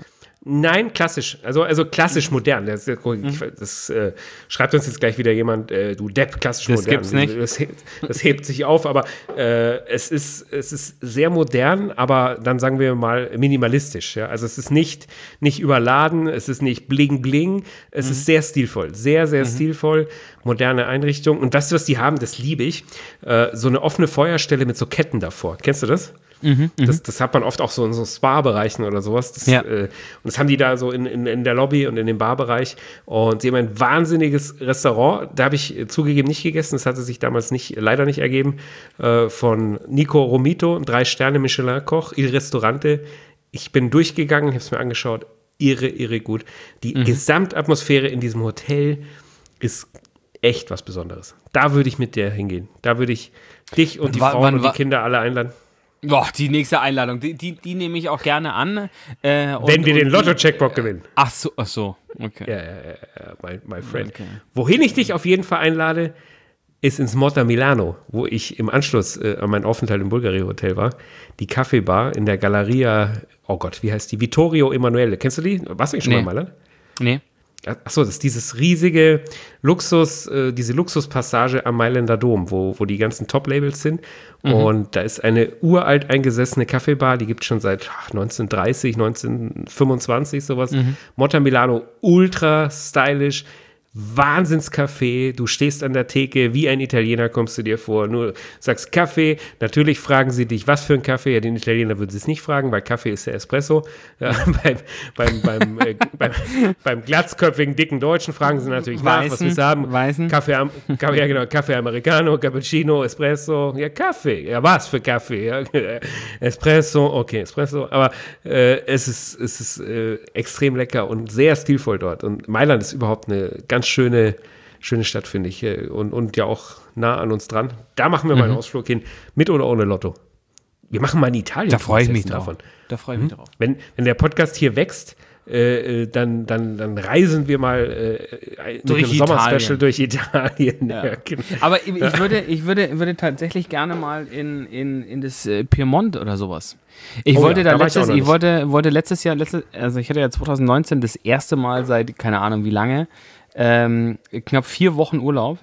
Nein, klassisch. Also, also klassisch modern. Das, das, das äh, schreibt uns jetzt gleich wieder jemand, äh, du Depp, klassisch das modern. Gibt's nicht. Das, das hebt sich auf, aber äh, es, ist, es ist sehr modern, aber dann sagen wir mal minimalistisch. Ja? Also es ist nicht, nicht überladen, es ist nicht bling bling, es mhm. ist sehr stilvoll. Sehr, sehr mhm. stilvoll, moderne Einrichtung. Und das, was die haben, das liebe ich. Äh, so eine offene Feuerstelle mit so Ketten davor. Kennst du das? Mhm, das, das hat man oft auch so in so Spa-Bereichen oder sowas. Das, ja. äh, und das haben die da so in, in, in der Lobby und in dem Barbereich. Und sie haben ein wahnsinniges Restaurant. Da habe ich äh, zugegeben nicht gegessen. Das hatte sich damals nicht, leider nicht ergeben. Äh, von Nico Romito, drei Sterne Michelin-Koch, Il Ristorante. Ich bin durchgegangen, habe es mir angeschaut. Irre, irre gut. Die mhm. Gesamtatmosphäre in diesem Hotel ist echt was Besonderes. Da würde ich mit dir hingehen. Da würde ich dich und die wann, Frauen wann, und die Kinder alle einladen. Boah, die nächste Einladung, die, die, die nehme ich auch gerne an. Äh, und, Wenn wir und den Lotto-Checkpock gewinnen. Ach so, ach so, okay. Ja, ja, ja, my, my friend. Okay. Wohin ich dich auf jeden Fall einlade, ist ins Motta Milano, wo ich im Anschluss äh, an meinen Aufenthalt im Bulgari-Hotel war. Die Kaffeebar in der Galleria, oh Gott, wie heißt die? Vittorio Emanuele. Kennst du die? Warst du eigentlich schon nee. mal in Mailand? Nee. Achso, das ist dieses riesige Luxus, äh, diese Luxuspassage am Mailänder Dom, wo, wo die ganzen Top-Labels sind. Mhm. Und da ist eine uralt eingesessene Kaffeebar, die gibt es schon seit ach, neunzehnhundertdreißig, neunzehnhundertfünfundzwanzig, sowas. Mhm. Motta Milano, ultra stylisch. Wahnsinnscafé, du stehst an der Theke, wie ein Italiener kommst du dir vor, nur sagst Kaffee, natürlich fragen sie dich, was für ein Kaffee, ja, den Italiener würden sie es nicht fragen, weil Kaffee ist der Espresso, ja, beim, beim, beim, äh, beim, beim glatzköpfigen, dicken Deutschen fragen sie natürlich nach, was wir haben, Weißen. Kaffee, Kaffee, ja genau, Kaffee Americano, Cappuccino, Espresso, ja Kaffee, ja was für Kaffee, ja, Espresso, okay, Espresso, aber äh, es ist, es ist äh, extrem lecker und sehr stilvoll dort und Mailand ist überhaupt eine ganz schöne, schöne Stadt, finde ich. Und, und ja auch nah an uns dran. Da machen wir mal einen Ausflug hin, mit oder ohne Lotto. Wir machen mal in Italien. Da freue ich mich drauf. Davon. Da freue ich mich hm? drauf. Wenn, wenn der Podcast hier wächst, äh, dann, dann, dann reisen wir mal äh, durch ein Sommerspecial durch Italien. Ja. Ja, genau. Aber ich, ich, würde, ich würde, würde tatsächlich gerne mal in, in, in das äh, Piemont oder sowas. Ich oh wollte ja, da, da letztes, ich, ich wollte, wollte letztes Jahr, letztes, also ich hatte ja zwanzig neunzehn das erste Mal seit, keine Ahnung wie lange, ähm, knapp vier Wochen Urlaub.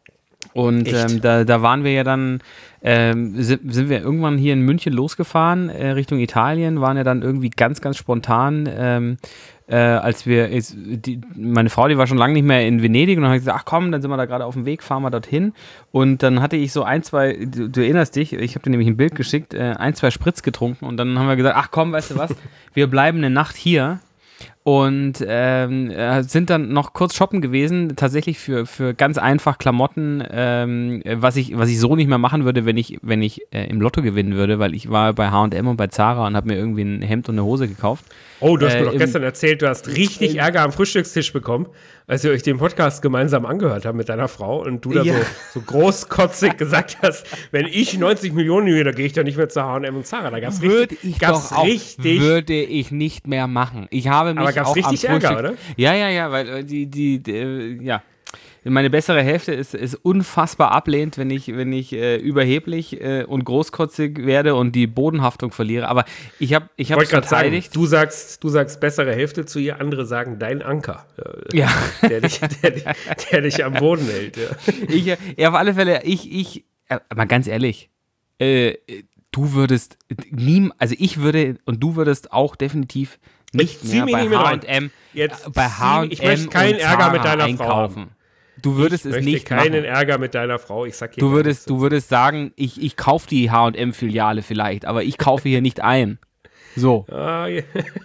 Und ähm, da, da waren wir ja dann, ähm, sind, sind wir irgendwann hier in München losgefahren, äh, Richtung Italien, waren ja dann irgendwie ganz, ganz spontan, ähm, äh, als wir, ist, die, meine Frau, die war schon lange nicht mehr in Venedig und dann habe ich gesagt, ach komm, dann sind wir da gerade auf dem Weg, fahren wir dorthin. Und dann hatte ich so ein, zwei, du, du erinnerst dich, ich habe dir nämlich ein Bild geschickt, äh, ein, zwei Spritz getrunken und dann haben wir gesagt, ach komm, weißt du was, wir bleiben eine Nacht hier. Und ähm, sind dann noch kurz shoppen gewesen, tatsächlich für, für ganz einfach Klamotten, ähm, was ich, was ich so nicht mehr machen würde, wenn ich, wenn ich äh, im Lotto gewinnen würde, weil ich war bei H und M und bei Zara und habe mir irgendwie ein Hemd und eine Hose gekauft. Oh, du hast äh, mir doch im, gestern erzählt, du hast richtig Ärger am Frühstückstisch bekommen, als ihr euch den Podcast gemeinsam angehört habt mit deiner Frau und du da ja. so, so großkotzig gesagt hast, wenn ich neunzig Millionen nehme, da gehe ich doch nicht mehr zu H und M und Zara. Da gab es richtig, ich gab's doch auch, richtig, würde ich nicht mehr machen. Ich habe mich aber gab's auch richtig am Ärger, oder? Ja, ja, ja, weil die, die, die äh, ja. Meine bessere Hälfte ist, ist unfassbar ablehnt, wenn ich, wenn ich äh, überheblich äh, und großkotzig werde und die Bodenhaftung verliere. Aber ich habe ich es verteidigt. Sagen, du sagst, du sagst bessere Hälfte zu ihr, andere sagen dein Anker, äh, ja. der, dich, der, dich, der dich am Boden hält. Ja, ich, ja auf alle Fälle, ich, ich äh, mal ganz ehrlich, äh, du würdest nie, also ich würde und du würdest auch definitiv nicht Jetzt mehr bei H und M Jetzt bei H und M ich möchte keinen und Ärger mit Zara deiner einkaufen. Frau haben. Du würdest ich es nicht nicht keinen machen. Ärger mit deiner Frau. Ich sag hier du würdest, du würdest sagen, ich, ich kaufe die H und M-Filiale vielleicht, aber ich kaufe hier nicht ein. So. Ah, ja.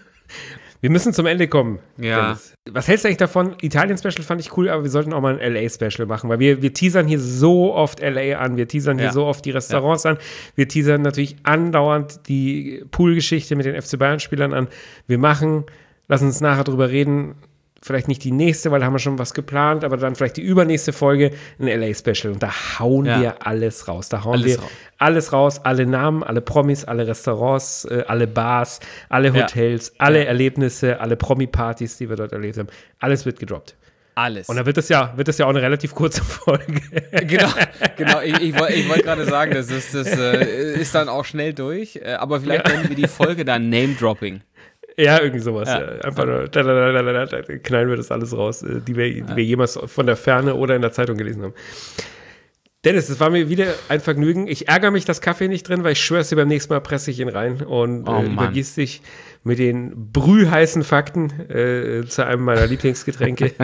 Wir müssen zum Ende kommen. Ja. Dennis. Was hältst du eigentlich davon? Italien-Special fand ich cool, aber wir sollten auch mal ein L A-Special machen, weil wir, wir teasern hier so oft L A an, wir teasern hier ja. so oft die Restaurants ja. an, wir teasern natürlich andauernd die Pool-Geschichte mit den F C Bayern-Spielern an. Wir machen, lass uns nachher drüber reden, vielleicht nicht die nächste, weil da haben wir schon was geplant, aber dann vielleicht die übernächste Folge, ein L A-Special. Und da hauen ja. wir alles raus. Da hauen alles wir raus. alles raus. Alle Namen, alle Promis, alle Restaurants, äh, alle Bars, alle Hotels, ja. alle ja. Erlebnisse, alle Promi-Partys, die wir dort erlebt haben. Alles wird gedroppt. Alles. Und dann wird das ja, wird das ja auch eine relativ kurze Folge. Genau, genau. Ich, ich, ich wollte gerade sagen, das, ist, das äh, ist dann auch schnell durch. Äh, aber vielleicht ja. nennen wir die Folge dann Name-Dropping. Ja, irgendwie sowas. Ja. Ja. Einfach nur, da, da, da, da, da, knallen wir das alles raus, die wir, die wir jemals von der Ferne oder in der Zeitung gelesen haben. Dennis, es war mir wieder ein Vergnügen. Ich ärgere mich, dass Kaffee nicht drin, weil ich schwöre dir, beim nächsten Mal presse ich ihn rein und Oh, äh, übergieß dich mit den brühheißen Fakten äh, zu einem meiner Lieblingsgetränke.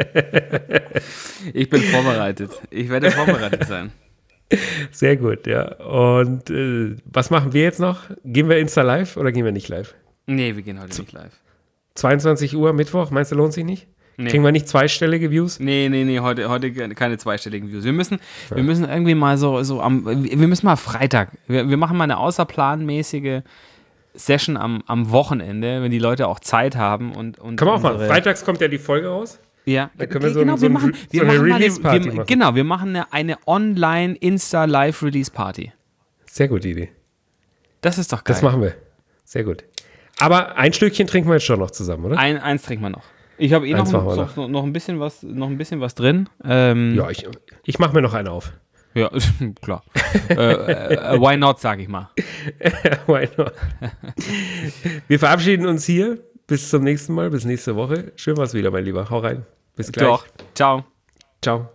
Ich bin vorbereitet. Ich werde vorbereitet sein. Sehr gut, ja. Und äh, was machen wir jetzt noch? Gehen wir Insta live oder gehen wir nicht live? Nee, wir gehen heute nicht live. zweiundzwanzig Uhr Mittwoch, meinst du, lohnt sich nicht? Nee. Kriegen wir nicht zweistellige Views? Nee, nee, nee, heute, heute keine zweistelligen Views. Wir müssen, ja. wir müssen irgendwie mal so, so am, wir müssen mal Freitag, wir, wir machen mal eine außerplanmäßige Session am, am Wochenende, wenn die Leute auch Zeit haben. Und, und Kann man auch machen. Freitags kommt ja die Folge raus. Ja, da können wir so, genau, so, wir machen, so wir eine machen Release-Party wir, machen. Genau, wir machen eine, eine Online-Insta-Live-Release-Party. Sehr gute Idee. Das ist doch geil. Das machen wir. Sehr gut. Aber ein Stückchen trinken wir jetzt schon noch zusammen, oder? Ein, eins trinken wir noch. Ich habe eh noch, noch, noch, noch, ein bisschen was, noch ein bisschen was drin. Ähm, ja, ich, ich mache mir noch einen auf. Ja, klar. äh, äh, why not, sag ich mal. Why not? Wir verabschieden uns hier. Bis zum nächsten Mal, bis nächste Woche. Schön war's wieder, mein Lieber. Hau rein. Bis gleich. Doch. Ciao. Ciao.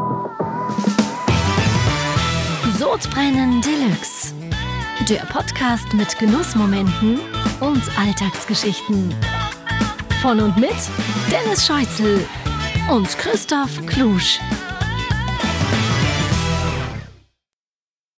Sodbrennen Deluxe. Der Podcast mit Genussmomenten und Alltagsgeschichten. Von und mit Dennis Scheuzel und Christoph Klusch.